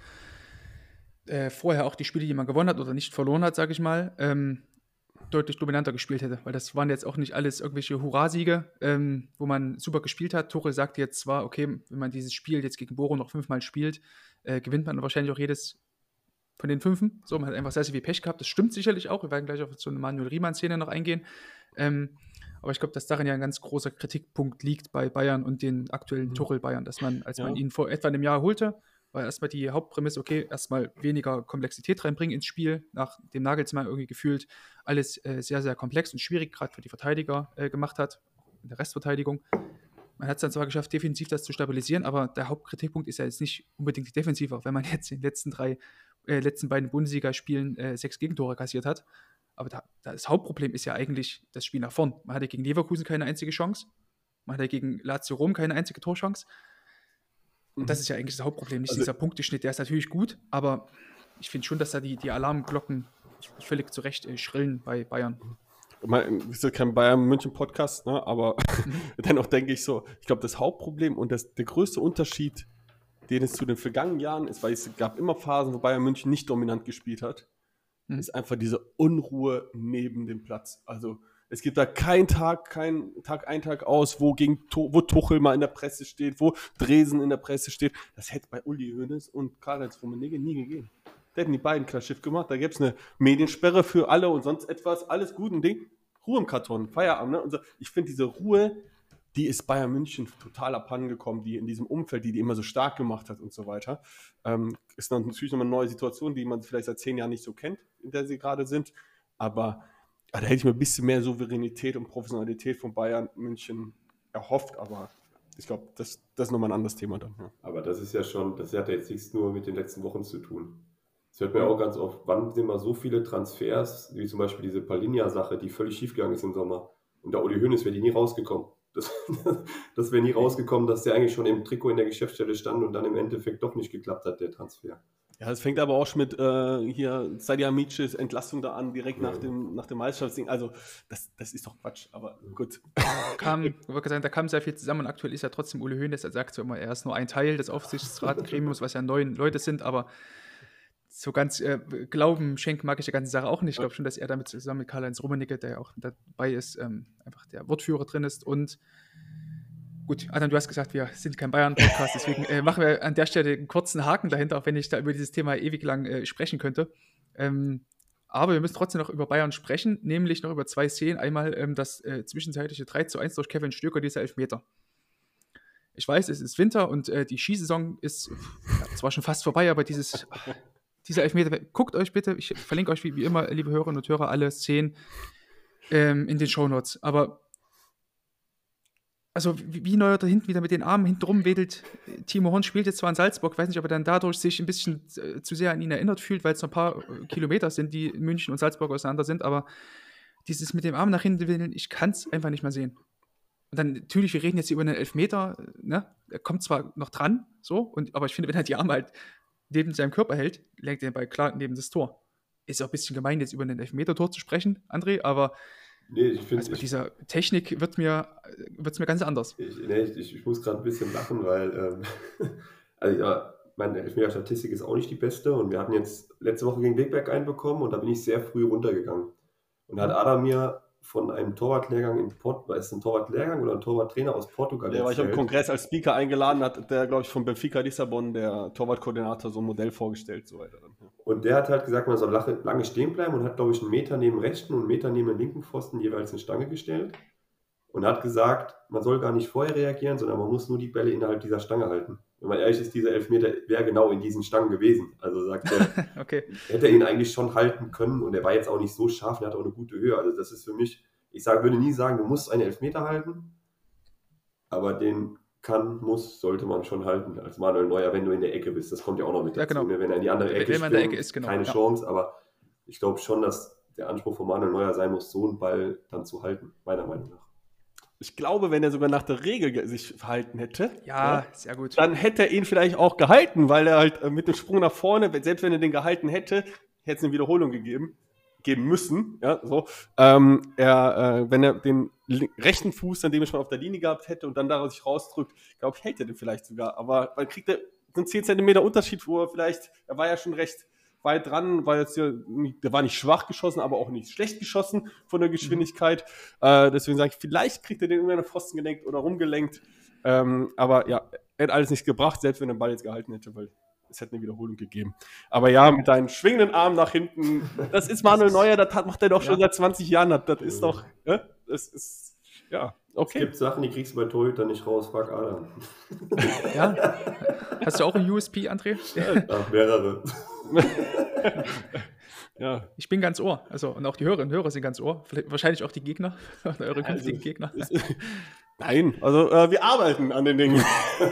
vorher auch die Spiele, die man gewonnen hat oder nicht verloren hat, sage ich mal, deutlich dominanter gespielt hätte. Weil das waren jetzt auch nicht alles irgendwelche Hurrasiege, wo man super gespielt hat. Tuchel sagt jetzt zwar, okay, wenn man dieses Spiel jetzt gegen Bochum noch 5-mal spielt, gewinnt man wahrscheinlich auch jedes von den 5. So, man hat einfach sehr, sehr viel Pech gehabt. Das stimmt sicherlich auch. Wir werden gleich auf so eine Manuel Riemann-Szene noch eingehen. Aber ich glaube, dass darin ja ein ganz großer Kritikpunkt liegt bei Bayern und den aktuellen Tuchel-Bayern, dass man, als man ihn vor etwa einem Jahr holte, war erstmal die Hauptprämisse, okay, erstmal weniger Komplexität reinbringen ins Spiel, nach dem Nagelsmann irgendwie gefühlt alles sehr, sehr komplex und schwierig, gerade für die Verteidiger gemacht hat, in der Restverteidigung. Man hat es dann zwar geschafft, defensiv das zu stabilisieren, aber der Hauptkritikpunkt ist ja jetzt nicht unbedingt die Defensive, auch wenn man jetzt in den letzten beiden Bundesliga-Spielen 6 Gegentore kassiert hat. Aber das Hauptproblem ist ja eigentlich das Spiel nach vorn. Man hatte gegen Leverkusen keine einzige Chance. Man hatte gegen Lazio Rom keine einzige Torchance. Und das ist ja eigentlich das Hauptproblem. Nicht dieser Punkteschnitt, der ist natürlich gut, aber ich finde schon, dass da die Alarmglocken völlig zu Recht schrillen bei Bayern. Wir sind ja kein Bayern-München-Podcast, ne? Aber dennoch denke ich so, ich glaube, das Hauptproblem und der größte Unterschied, den es zu den vergangenen Jahren ist, weil es gab immer Phasen, wo Bayern München nicht dominant gespielt hat, ist einfach diese Unruhe neben dem Platz. Also es gibt da keinen Tag ein, Tag aus, wo Tuchel mal in der Presse steht, wo Dresen in der Presse steht. Das hätte bei Uli Hoeneß und Karl-Heinz Rummenigge nie gegeben. Da hätten die beiden klar Schiff gemacht. Da gäbe es eine Mediensperre für alle und sonst etwas. Alles gut, ein Ding. Ruhe im Karton, Feierabend. Ne? Und so. Ich finde diese Ruhe, die ist Bayern München total abhanden gekommen, die in diesem Umfeld, die immer so stark gemacht hat und so weiter. Ist natürlich nochmal eine neue Situation, die man vielleicht seit 10 Jahren nicht so kennt, in der sie gerade sind. Aber da hätte ich mir ein bisschen mehr Souveränität und Professionalität von Bayern München erhofft. Aber ich glaube, das ist nochmal ein anderes Thema dann. Ja. Aber das ist ja schon, das hat ja jetzt nichts nur mit den letzten Wochen zu tun. Es hört mir auch ganz oft, wann sind mal so viele Transfers, wie zum Beispiel diese Palinja-Sache, die völlig schiefgegangen ist im Sommer. Und der Uli Hoeneß wäre die nie rausgekommen. Das wäre nie rausgekommen, dass der eigentlich schon im Trikot in der Geschäftsstelle stand und dann im Endeffekt doch nicht geklappt hat, der Transfer. Ja, es fängt aber auch schon mit hier Salihamidzics Entlassung da an, direkt nach dem Meisterschaftsding. Also, das ist doch Quatsch, aber gut. Da kam sehr viel zusammen und aktuell ist ja trotzdem Uli Hoeneß, er sagt so immer, er ist nur ein Teil des Aufsichtsratgremiums, was ja 9 Leute sind, aber so ganz Glauben schenken mag ich der ganzen Sache auch nicht. Ich glaube schon, dass er damit zusammen mit Karl-Heinz Rummenigge, der ja auch dabei ist, einfach der Wortführer drin ist. Und gut, Adam, du hast gesagt, wir sind kein Bayern-Podcast, deswegen machen wir an der Stelle einen kurzen Haken dahinter, auch wenn ich da über dieses Thema ewig lang sprechen könnte. Aber wir müssen trotzdem noch über Bayern sprechen, nämlich noch über 2 Szenen. Einmal das zwischenzeitliche 3:1 durch Kevin Stöger, dieser Elfmeter. Ich weiß, es ist Winter und die Skisaison ist zwar schon fast vorbei, aber dieser Elfmeter, guckt euch bitte, ich verlinke euch wie immer, liebe Hörerinnen und Hörer, alle Szenen in den Shownotes. Aber also wie Neuer da hinten wieder mit den Armen hinten rumwedelt. Timo Horn spielt jetzt zwar in Salzburg, weiß nicht, ob er dann dadurch sich ein bisschen zu sehr an ihn erinnert fühlt, weil es noch ein paar Kilometer sind, die in München und Salzburg auseinander sind, aber dieses mit dem Arm nach hinten wedeln, ich kann es einfach nicht mehr sehen. Und dann natürlich, wir reden jetzt über einen Elfmeter, ne? Er kommt zwar noch dran, so, aber ich finde, wenn er die Arme halt neben seinem Körper hält, lenkt er den Ball klar neben das Tor. Ist auch ein bisschen gemein, jetzt über einen Elfmeter-Tor zu sprechen, André, aber nee, ich finde, bei dieser Technik wird es mir ganz anders. Ich muss gerade ein bisschen lachen, weil also ja, meine Elfmeter-Statistik ist auch nicht die beste und wir hatten jetzt letzte Woche gegen Wegberg einen bekommen und da bin ich sehr früh runtergegangen. Und da hat Adam mir von einem Torwartlehrgang ist es ein Torwartlehrgang oder ein Torwarttrainer aus Portugal Der war ich am Kongress als Speaker eingeladen, hat der, glaube ich, von Benfica Lissabon, der Torwartkoordinator, so ein Modell vorgestellt. So weiter. Und der hat halt gesagt, man soll lange stehen bleiben und hat, glaube ich, 1 Meter neben dem rechten und 1 Meter neben dem linken Pfosten jeweils eine Stange gestellt und hat gesagt, man soll gar nicht vorher reagieren, sondern man muss nur die Bälle innerhalb dieser Stange halten. Wenn man ehrlich ist, dieser Elfmeter wäre genau in diesen Stangen gewesen. Also sagt er, okay. Hätte er ihn eigentlich schon halten können und er war jetzt auch nicht so scharf, er hat auch eine gute Höhe. Also das ist für mich, würde nie sagen, du musst einen Elfmeter halten, aber den sollte man schon halten. Als Manuel Neuer, wenn du in der Ecke bist. Das kommt ja auch noch mit dazu. genau. Wenn er in die andere Ecke Wenn man in der Ecke ist, genau. keine Chance. Aber ich glaube schon, dass der Anspruch von Manuel Neuer sein muss, so einen Ball dann zu halten, meiner Meinung nach. Ich glaube, wenn er sogar nach der Regel sich verhalten hätte, Ja, sehr gut. dann hätte er ihn vielleicht auch gehalten, weil er halt mit dem Sprung nach vorne, selbst wenn er den gehalten hätte, hätte es eine Wiederholung geben müssen. Ja, so. Wenn er den rechten Fuß dann dementsprechend auf der Linie gehabt hätte und dann daraus sich rausdrückt, glaube ich, hält er den vielleicht sogar. Aber man kriegt einen 10 Zentimeter Unterschied, wo er war ja schon recht weit dran, weil der war nicht schwach geschossen, aber auch nicht schlecht geschossen von der Geschwindigkeit. Deswegen sage ich, vielleicht kriegt er den irgendwie an den Pfosten gelenkt oder rumgelenkt. Aber ja, er hätte alles nicht gebracht, selbst wenn er den Ball jetzt gehalten hätte, weil es hätte eine Wiederholung gegeben. Aber ja, mit deinen schwingenden Armen nach hinten, das ist Manuel Neuer, das macht er doch schon seit 20 Jahren. Das ist doch, das ist, ja, okay. Es gibt Sachen, die kriegst du bei Torhüter nicht raus, frag Adam. Ja. Hast du auch ein USP, André? Ach, mehrere. Ja. Ich bin ganz Ohr. Also, und auch die Hörerinnen und Hörer sind ganz Ohr. Wahrscheinlich auch die Gegner, eure künftigen Gegner. Nein, also wir arbeiten an den Dingen.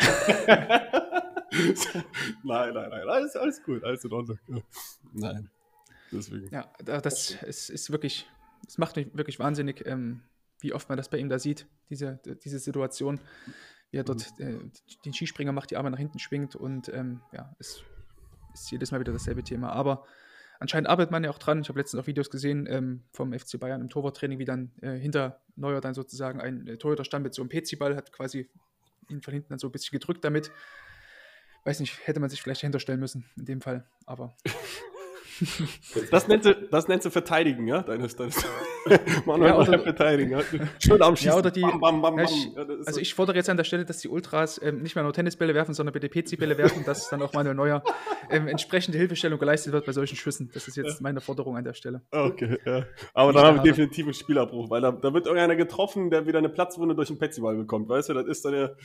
Nein, alles gut, alles in Ordnung. Nein, deswegen. Ja, das ist wirklich, es macht mich wirklich wahnsinnig, wie oft man das bei ihm da sieht, diese Situation, wie er dort den Skispringer macht, die Arme nach hinten schwingt und es ist jedes Mal wieder dasselbe Thema. Aber anscheinend arbeitet man ja auch dran. Ich habe letztens auch Videos gesehen vom FC Bayern im Torwarttraining, wie dann hinter Neuer dann sozusagen ein Torhüter stand mit so einem PC-Ball, hat quasi ihn von hinten dann so ein bisschen gedrückt damit. Weiß nicht, hätte man sich vielleicht dahinter stellen müssen in dem Fall, aber... Das nennt sie verteidigen, ja? Deines Manuel verteidigen. Ja? Schön am Schießen. Ja, oder die, bam, bam, bam, bam. Also ich fordere jetzt an der Stelle, dass die Ultras nicht mehr nur Tennisbälle werfen, sondern bitte PC-Bälle werfen, dass dann auch Manuel Neuer entsprechende Hilfestellung geleistet wird bei solchen Schüssen. Das ist jetzt meine Forderung an der Stelle. Okay, ja. Aber dann haben wir definitiv einen Spielabbruch, weil da wird irgendeiner getroffen, der wieder eine Platzwunde durch einen Petsyball bekommt. Weißt du, das ist dann ja...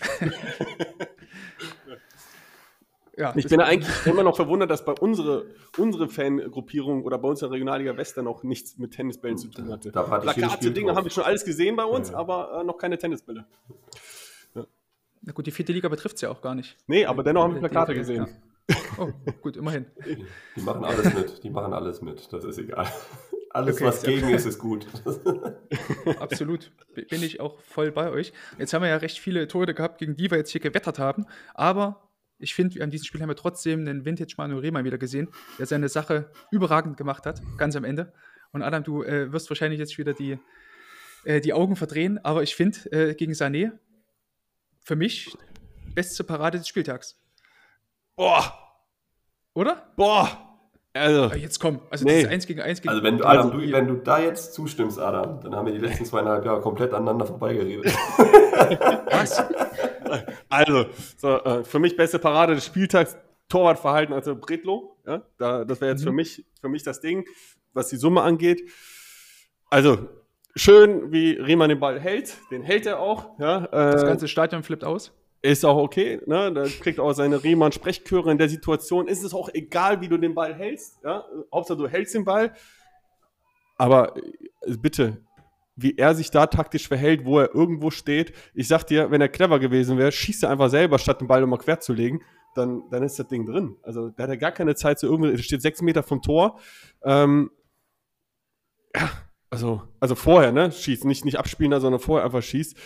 Ja, ich bin eigentlich immer noch verwundert, dass bei unsere Fangruppierung oder bei uns in der Regionalliga West dann auch nichts mit Tennisbällen zu tun hatte. Plakate, Dinge haben wir schon alles gesehen bei uns, aber noch keine Tennisbälle. Ja. Na gut, die 4. Liga betrifft es ja auch gar nicht. Nee, aber dennoch haben wir Plakate gesehen. Ja. Oh, gut, immerhin. Die machen alles mit, das ist egal. Alles, okay, was gegen ist gut. Absolut, bin ich auch voll bei euch. Jetzt haben wir ja recht viele Tore gehabt, gegen die wir jetzt hier gewettert haben, aber ich finde, an diesem Spiel haben wir trotzdem einen Vintage-Manuel Riemann wieder gesehen, der seine Sache überragend gemacht hat, ganz am Ende. Und Adam, du wirst wahrscheinlich jetzt wieder die Augen verdrehen, aber ich finde, gegen Sané, für mich, beste Parade des Spieltags. Boah! Oder? Boah! Also, jetzt komm, also das ist 1 gegen 1 gegen... Also wenn du da jetzt zustimmst, Adam, dann haben wir die letzten 2,5 Jahre komplett aneinander vorbeigeredet. Was? Also, für mich beste Parade des Spieltags, Torwartverhalten, also Bredlow. Ja, das wäre jetzt für mich das Ding, was die Summe angeht. Also, schön, wie Riemann den Ball hält. Den hält er auch. Ja, das ganze Stadion flippt aus. Ist auch okay, ne? Da kriegt auch seine Riemann-Sprechchöre. In der Situation ist es auch egal, wie du den Ball hältst. Ja? Hauptsache, du hältst den Ball. Aber bitte, wie er sich da taktisch verhält, wo er irgendwo steht. Ich sag dir, wenn er clever gewesen wäre, schießt er einfach selber, statt den Ball immer quer zu legen. Dann ist das Ding drin. Also, da hat er gar keine Zeit zu irgendwie. Er steht 6 Meter vom Tor. Also vorher, ne? Schießt. Nicht abspielen, sondern vorher einfach schießt.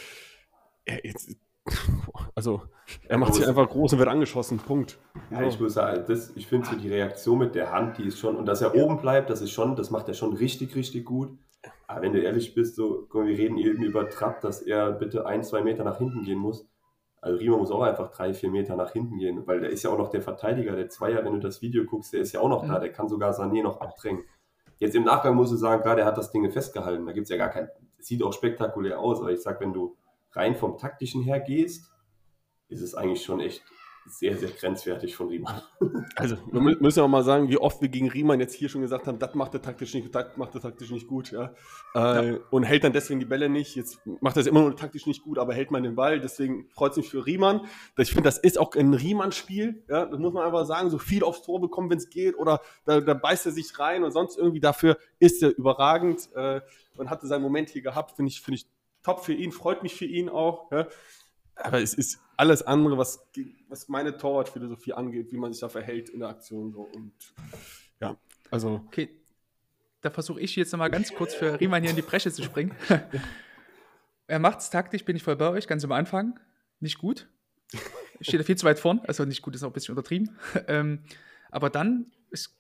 Er macht sich einfach groß und wird angeschossen. Punkt. Ja, ich muss sagen, ich finde so die Reaktion mit der Hand, die ist schon, und dass er oben bleibt, das macht er schon richtig, richtig gut. Aber wenn du ehrlich bist, so, wir reden eben über Trapp, dass er bitte 1-2 Meter nach hinten gehen muss. Also Riemann muss auch einfach 3-4 Meter nach hinten gehen, weil der ist ja auch noch der Verteidiger, der Zweier, wenn du das Video guckst, der ist ja auch noch da, der kann sogar Sané noch abdrängen. Jetzt im Nachgang musst du sagen, klar, der hat das Ding festgehalten, da gibt es ja gar kein, sieht auch spektakulär aus, aber ich sag, wenn du rein vom Taktischen her gehst, ist es eigentlich schon echt sehr, sehr grenzwertig von Riemann. Also, wir müssen auch mal sagen, wie oft wir gegen Riemann jetzt hier schon gesagt haben, das macht er taktisch nicht gut. Ja? Und hält dann deswegen die Bälle nicht. Jetzt macht er es immer nur taktisch nicht gut, aber hält man den Ball. Deswegen freut es mich für Riemann. Ich finde, das ist auch ein Riemann-Spiel. Ja? Das muss man einfach sagen, so viel aufs Tor bekommen, wenn es geht. Oder da beißt er sich rein und sonst irgendwie. Dafür ist er überragend. Und hatte seinen Moment hier gehabt. Finde ich top für ihn. Freut mich für ihn auch. Ja? Aber es ist alles andere, was meine Torwartphilosophie angeht, wie man sich da verhält in der Aktion. So. Und ja, also. Okay, da versuche ich jetzt nochmal ganz kurz für Riemann hier in die Bresche zu springen. Er macht's taktisch, bin ich voll bei euch, ganz am Anfang. Nicht gut. Steht da viel zu weit vorn, also nicht gut, ist auch ein bisschen untertrieben. Aber dann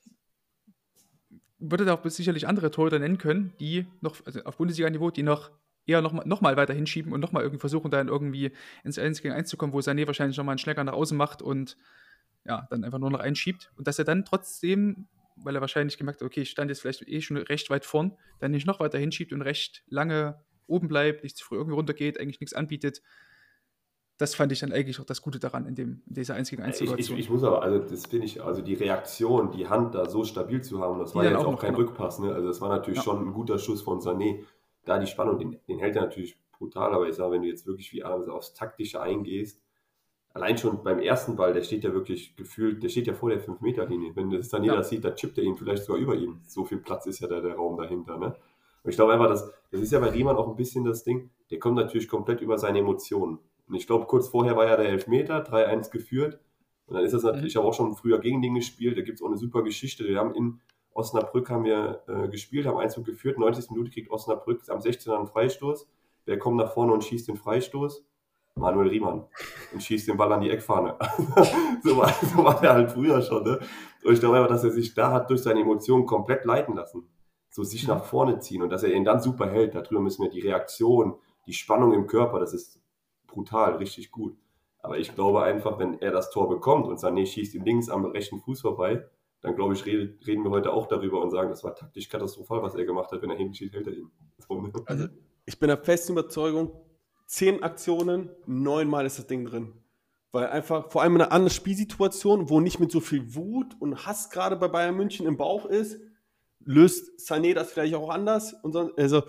würde da auch sicherlich andere Torhüter nennen können, die noch, also auf Bundesliga-Niveau, die noch mal weiter hinschieben und nochmal irgendwie versuchen, dann irgendwie ins 1 gegen 1 zu kommen, wo Sané wahrscheinlich nochmal einen Schläger nach außen macht und ja, dann einfach nur noch einschiebt. Und dass er dann trotzdem, weil er wahrscheinlich gemerkt hat, okay, ich stand jetzt vielleicht schon recht weit vorn, dann nicht noch weiter hinschiebt und recht lange oben bleibt, nicht zu früh irgendwie runtergeht, eigentlich nichts anbietet. Das fand ich dann eigentlich auch das Gute daran in dieser 1 gegen 1 Situation. Ich muss aber, also das finde ich, also die Reaktion, die Hand da so stabil zu haben, das war jetzt auch kein Rückpass, ne? Also das war natürlich schon ein guter Schuss von Sané. Da die Spannung, den hält er natürlich brutal, aber ich sage, wenn du jetzt wirklich wie aufs Taktische eingehst, allein schon beim ersten Ball, der steht ja wirklich gefühlt, der steht ja vor der 5-Meter-Linie. Wenn das dann jeder sieht, dann chippt er ihn vielleicht sogar über ihn. So viel Platz ist ja der Raum dahinter, ne? Und ich glaube einfach, das ist ja bei Riemann auch ein bisschen das Ding, der kommt natürlich komplett über seine Emotionen. Und ich glaube, kurz vorher war ja der Elfmeter, 3-1 geführt. Und dann ist das natürlich, ich habe auch schon früher gegen den gespielt, da gibt es auch eine super Geschichte. Wir haben in Osnabrück gespielt, haben 1 geführt, 90. Minute kriegt Osnabrück am 16er einen Freistoß. Wer kommt nach vorne und schießt den Freistoß? Manuel Riemann. Und schießt den Ball an die Eckfahne. so war der halt früher schon. Ne? Und ich glaube einfach, dass er sich da hat durch seine Emotionen komplett leiten lassen. So sich nach vorne ziehen und dass er ihn dann super hält. Darüber müssen wir die Reaktion, die Spannung im Körper, das ist brutal, richtig gut. Aber ich glaube einfach, wenn er das Tor bekommt und Sané schießt ihn links am rechten Fuß vorbei, dann glaube ich, reden wir heute auch darüber und sagen, das war taktisch katastrophal, was er gemacht hat. Wenn er hinschießt, hält er ihn. Also ich bin der festen Überzeugung, 10 Aktionen, 9-mal ist das Ding drin. Weil einfach, vor allem in einer anderen Spielsituation, wo nicht mit so viel Wut und Hass gerade bei Bayern München im Bauch ist, löst Sané das vielleicht auch anders. Und sonst, also,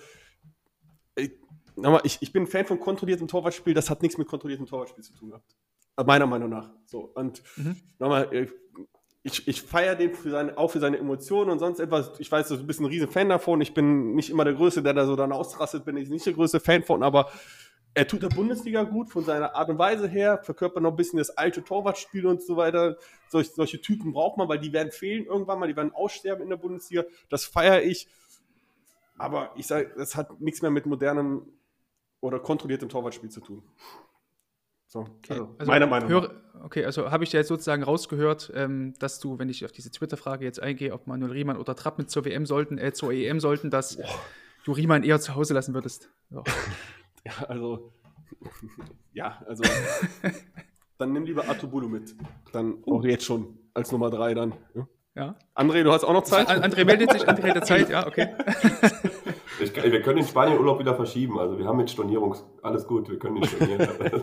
ich bin ein Fan von kontrolliertem Torwartspiel, das hat nichts mit kontrolliertem Torwartspiel zu tun gehabt. Meiner Meinung nach. So, und nochmal, ich feiere den auch für seine Emotionen und sonst etwas. Ich weiß, du bist ein riesen Fan davon. Ich bin nicht immer der Größte, der da so dann ausrastet, bin ich nicht der größte Fan von, aber er tut der Bundesliga gut von seiner Art und Weise her, verkörpert noch ein bisschen das alte Torwartspiel und so weiter. Solche Typen braucht man, weil die werden fehlen irgendwann mal, die werden aussterben in der Bundesliga. Das feiere ich. Aber ich sage, das hat nichts mehr mit modernem oder kontrolliertem Torwartspiel zu tun. So, okay. Also meiner Meinung nach. Okay, also habe ich dir jetzt sozusagen rausgehört, dass du, wenn ich auf diese Twitter-Frage jetzt eingehe, ob Manuel Riemann oder Trapp mit zur EM sollten, dass du Riemann eher zu Hause lassen würdest. So. Ja, also dann nimm lieber Atubulu mit. Dann auch jetzt schon als Nummer 3 dann. Ja. André, du hast auch noch Zeit? André meldet sich, André hätte Zeit, ja, okay. Wir können den Spanien-Urlaub wieder verschieben. Also wir haben jetzt Stornierung, alles gut, wir können den stornieren.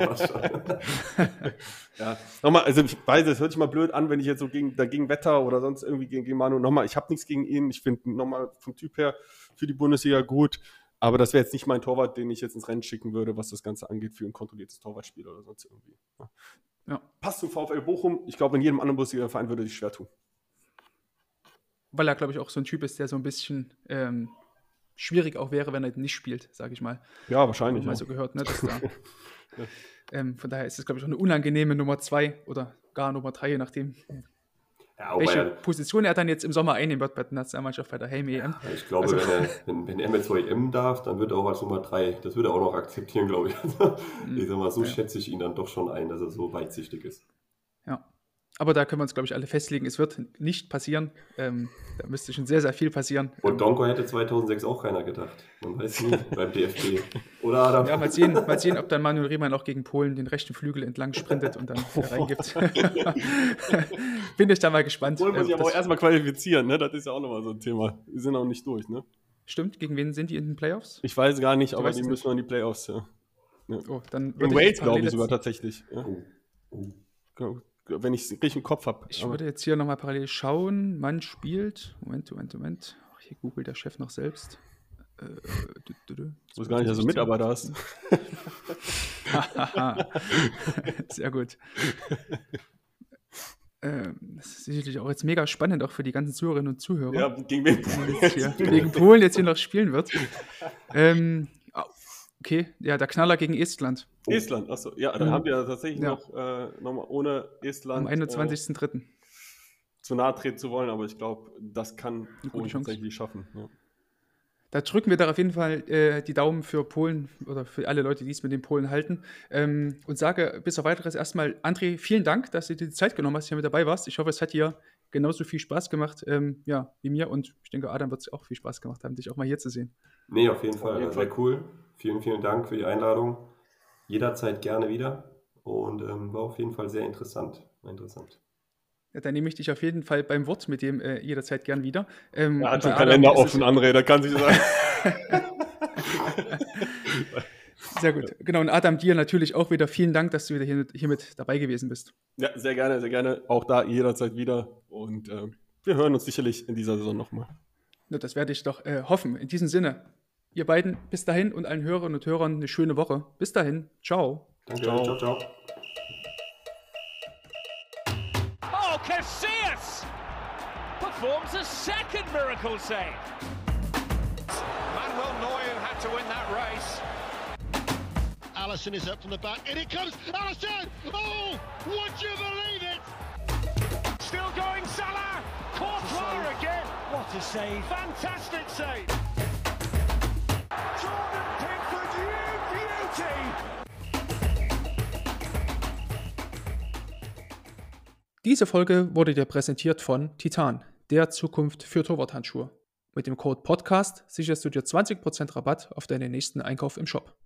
Ja, nochmal, also ich weiß, das hört sich mal blöd an, wenn ich jetzt so dagegen Wetter oder sonst irgendwie gegen Manu, nochmal, ich habe nichts gegen ihn. Ich finde nochmal vom Typ her für die Bundesliga gut. Aber das wäre jetzt nicht mein Torwart, den ich jetzt ins Rennen schicken würde, was das Ganze angeht, für ein kontrolliertes Torwartspiel oder sonst irgendwie. Ja. Passt zum VfL Bochum. Ich glaube, in jedem anderen Bundesliga-Verein würde sich schwer tun. Weil er, glaube ich, auch so ein Typ ist, der so ein bisschen schwierig auch wäre, wenn er nicht spielt, sage ich mal. Ja, wahrscheinlich. Mal so gehört, ne? Dass da, von daher ist es, glaube ich, auch eine unangenehme Nummer 2 oder gar Nummer 3, je nachdem, welche Position er dann jetzt im Sommer einnehmen wird bei der Nationalmannschaft bei der Heim-EM. Ich glaube, wenn er mit zur EM darf, dann wird er auch als Nummer 3, das wird er auch noch akzeptieren, glaube ich. Ich sag mal, so schätze ich ihn dann doch schon ein, dass er so weitsichtig ist. Ja, aber da können wir uns, glaube ich, alle festlegen, es wird nicht passieren. Da müsste schon sehr, sehr viel passieren. Und Donko hätte 2006 auch keiner gedacht. Man weiß nie, beim DFB. Oder Adam? Ja, mal sehen, ob dann Manuel Riemann auch gegen Polen den rechten Flügel entlang sprintet und dann reingibt. Bin ich da mal gespannt. Polen muss ich aber auch erstmal qualifizieren, ne? Das ist ja auch nochmal so ein Thema. Die sind auch nicht durch, ne? Stimmt, gegen wen sind die in den Playoffs? Ich weiß gar nicht, aber die müssen noch in die Playoffs, ja. Oh, dann in Wales, glaube ich, sogar tatsächlich. Ja. Wenn ich es richtig im Kopf habe. Ich würde jetzt hier nochmal parallel schauen. Man spielt. Moment. Ach, hier googelt der Chef noch selbst. Ich weiß gar nicht, dass du Mitarbeiter hast. Sehr gut. Das ist sicherlich auch jetzt mega spannend, auch für die ganzen Zuhörerinnen und Zuhörer. Ja, gegen wen Polen gegen Polen jetzt hier noch spielen wird. Okay, ja, der Knaller gegen Estland. Estland, achso. Ja, dann haben wir tatsächlich Ja. nochmal ohne Estland Am 21.03. zu nahe treten zu wollen, aber ich glaube, das kann Polen Chance. tatsächlich schaffen. Ja. Da drücken wir da auf jeden Fall die Daumen für Polen oder für alle Leute, die es mit den Polen halten. Und sage bis auf weiteres erstmal, André, vielen Dank, dass du dir die Zeit genommen hast, hier mit dabei warst. Ich hoffe, es hat dir genauso viel Spaß gemacht wie mir. Und ich denke, Adam wird es auch viel Spaß gemacht haben, dich auch mal hier zu sehen. Nee, auf jeden Fall. Sehr cool. Vielen, vielen Dank für die Einladung. Jederzeit gerne wieder. Und war auf jeden Fall sehr interessant. Ja, dann nehme ich dich auf jeden Fall beim Wort mit dem jederzeit gern wieder. Er hat bei den Adam Kalender ist offen, André, da kann sich sagen. Sehr gut. Genau, und Adam, dir natürlich auch wieder vielen Dank, dass du wieder hier mit dabei gewesen bist. Ja, sehr gerne, sehr gerne. Auch da jederzeit wieder. Und wir hören uns sicherlich in dieser Saison nochmal. Ja, das werde ich doch hoffen. In diesem Sinne, ihr beiden, bis dahin und allen Hörerinnen und Hörern eine schöne Woche. Bis dahin. Ciao. Danke. Ciao. Ciao. Oh, Casillas performs a second miracle save. Manuel Neuer had to win that race. Alisson is up from the back. In it comes. Alisson! Oh, would you believe it? Still going, Salah. Courtois again. What a save. Fantastic save. Jordan Pickford, you beauty. Diese Folge wurde dir präsentiert von Titan, der Zukunft für Torwarthandschuhe. Mit dem Code PODCAST sicherst du dir 20% Rabatt auf deinen nächsten Einkauf im Shop.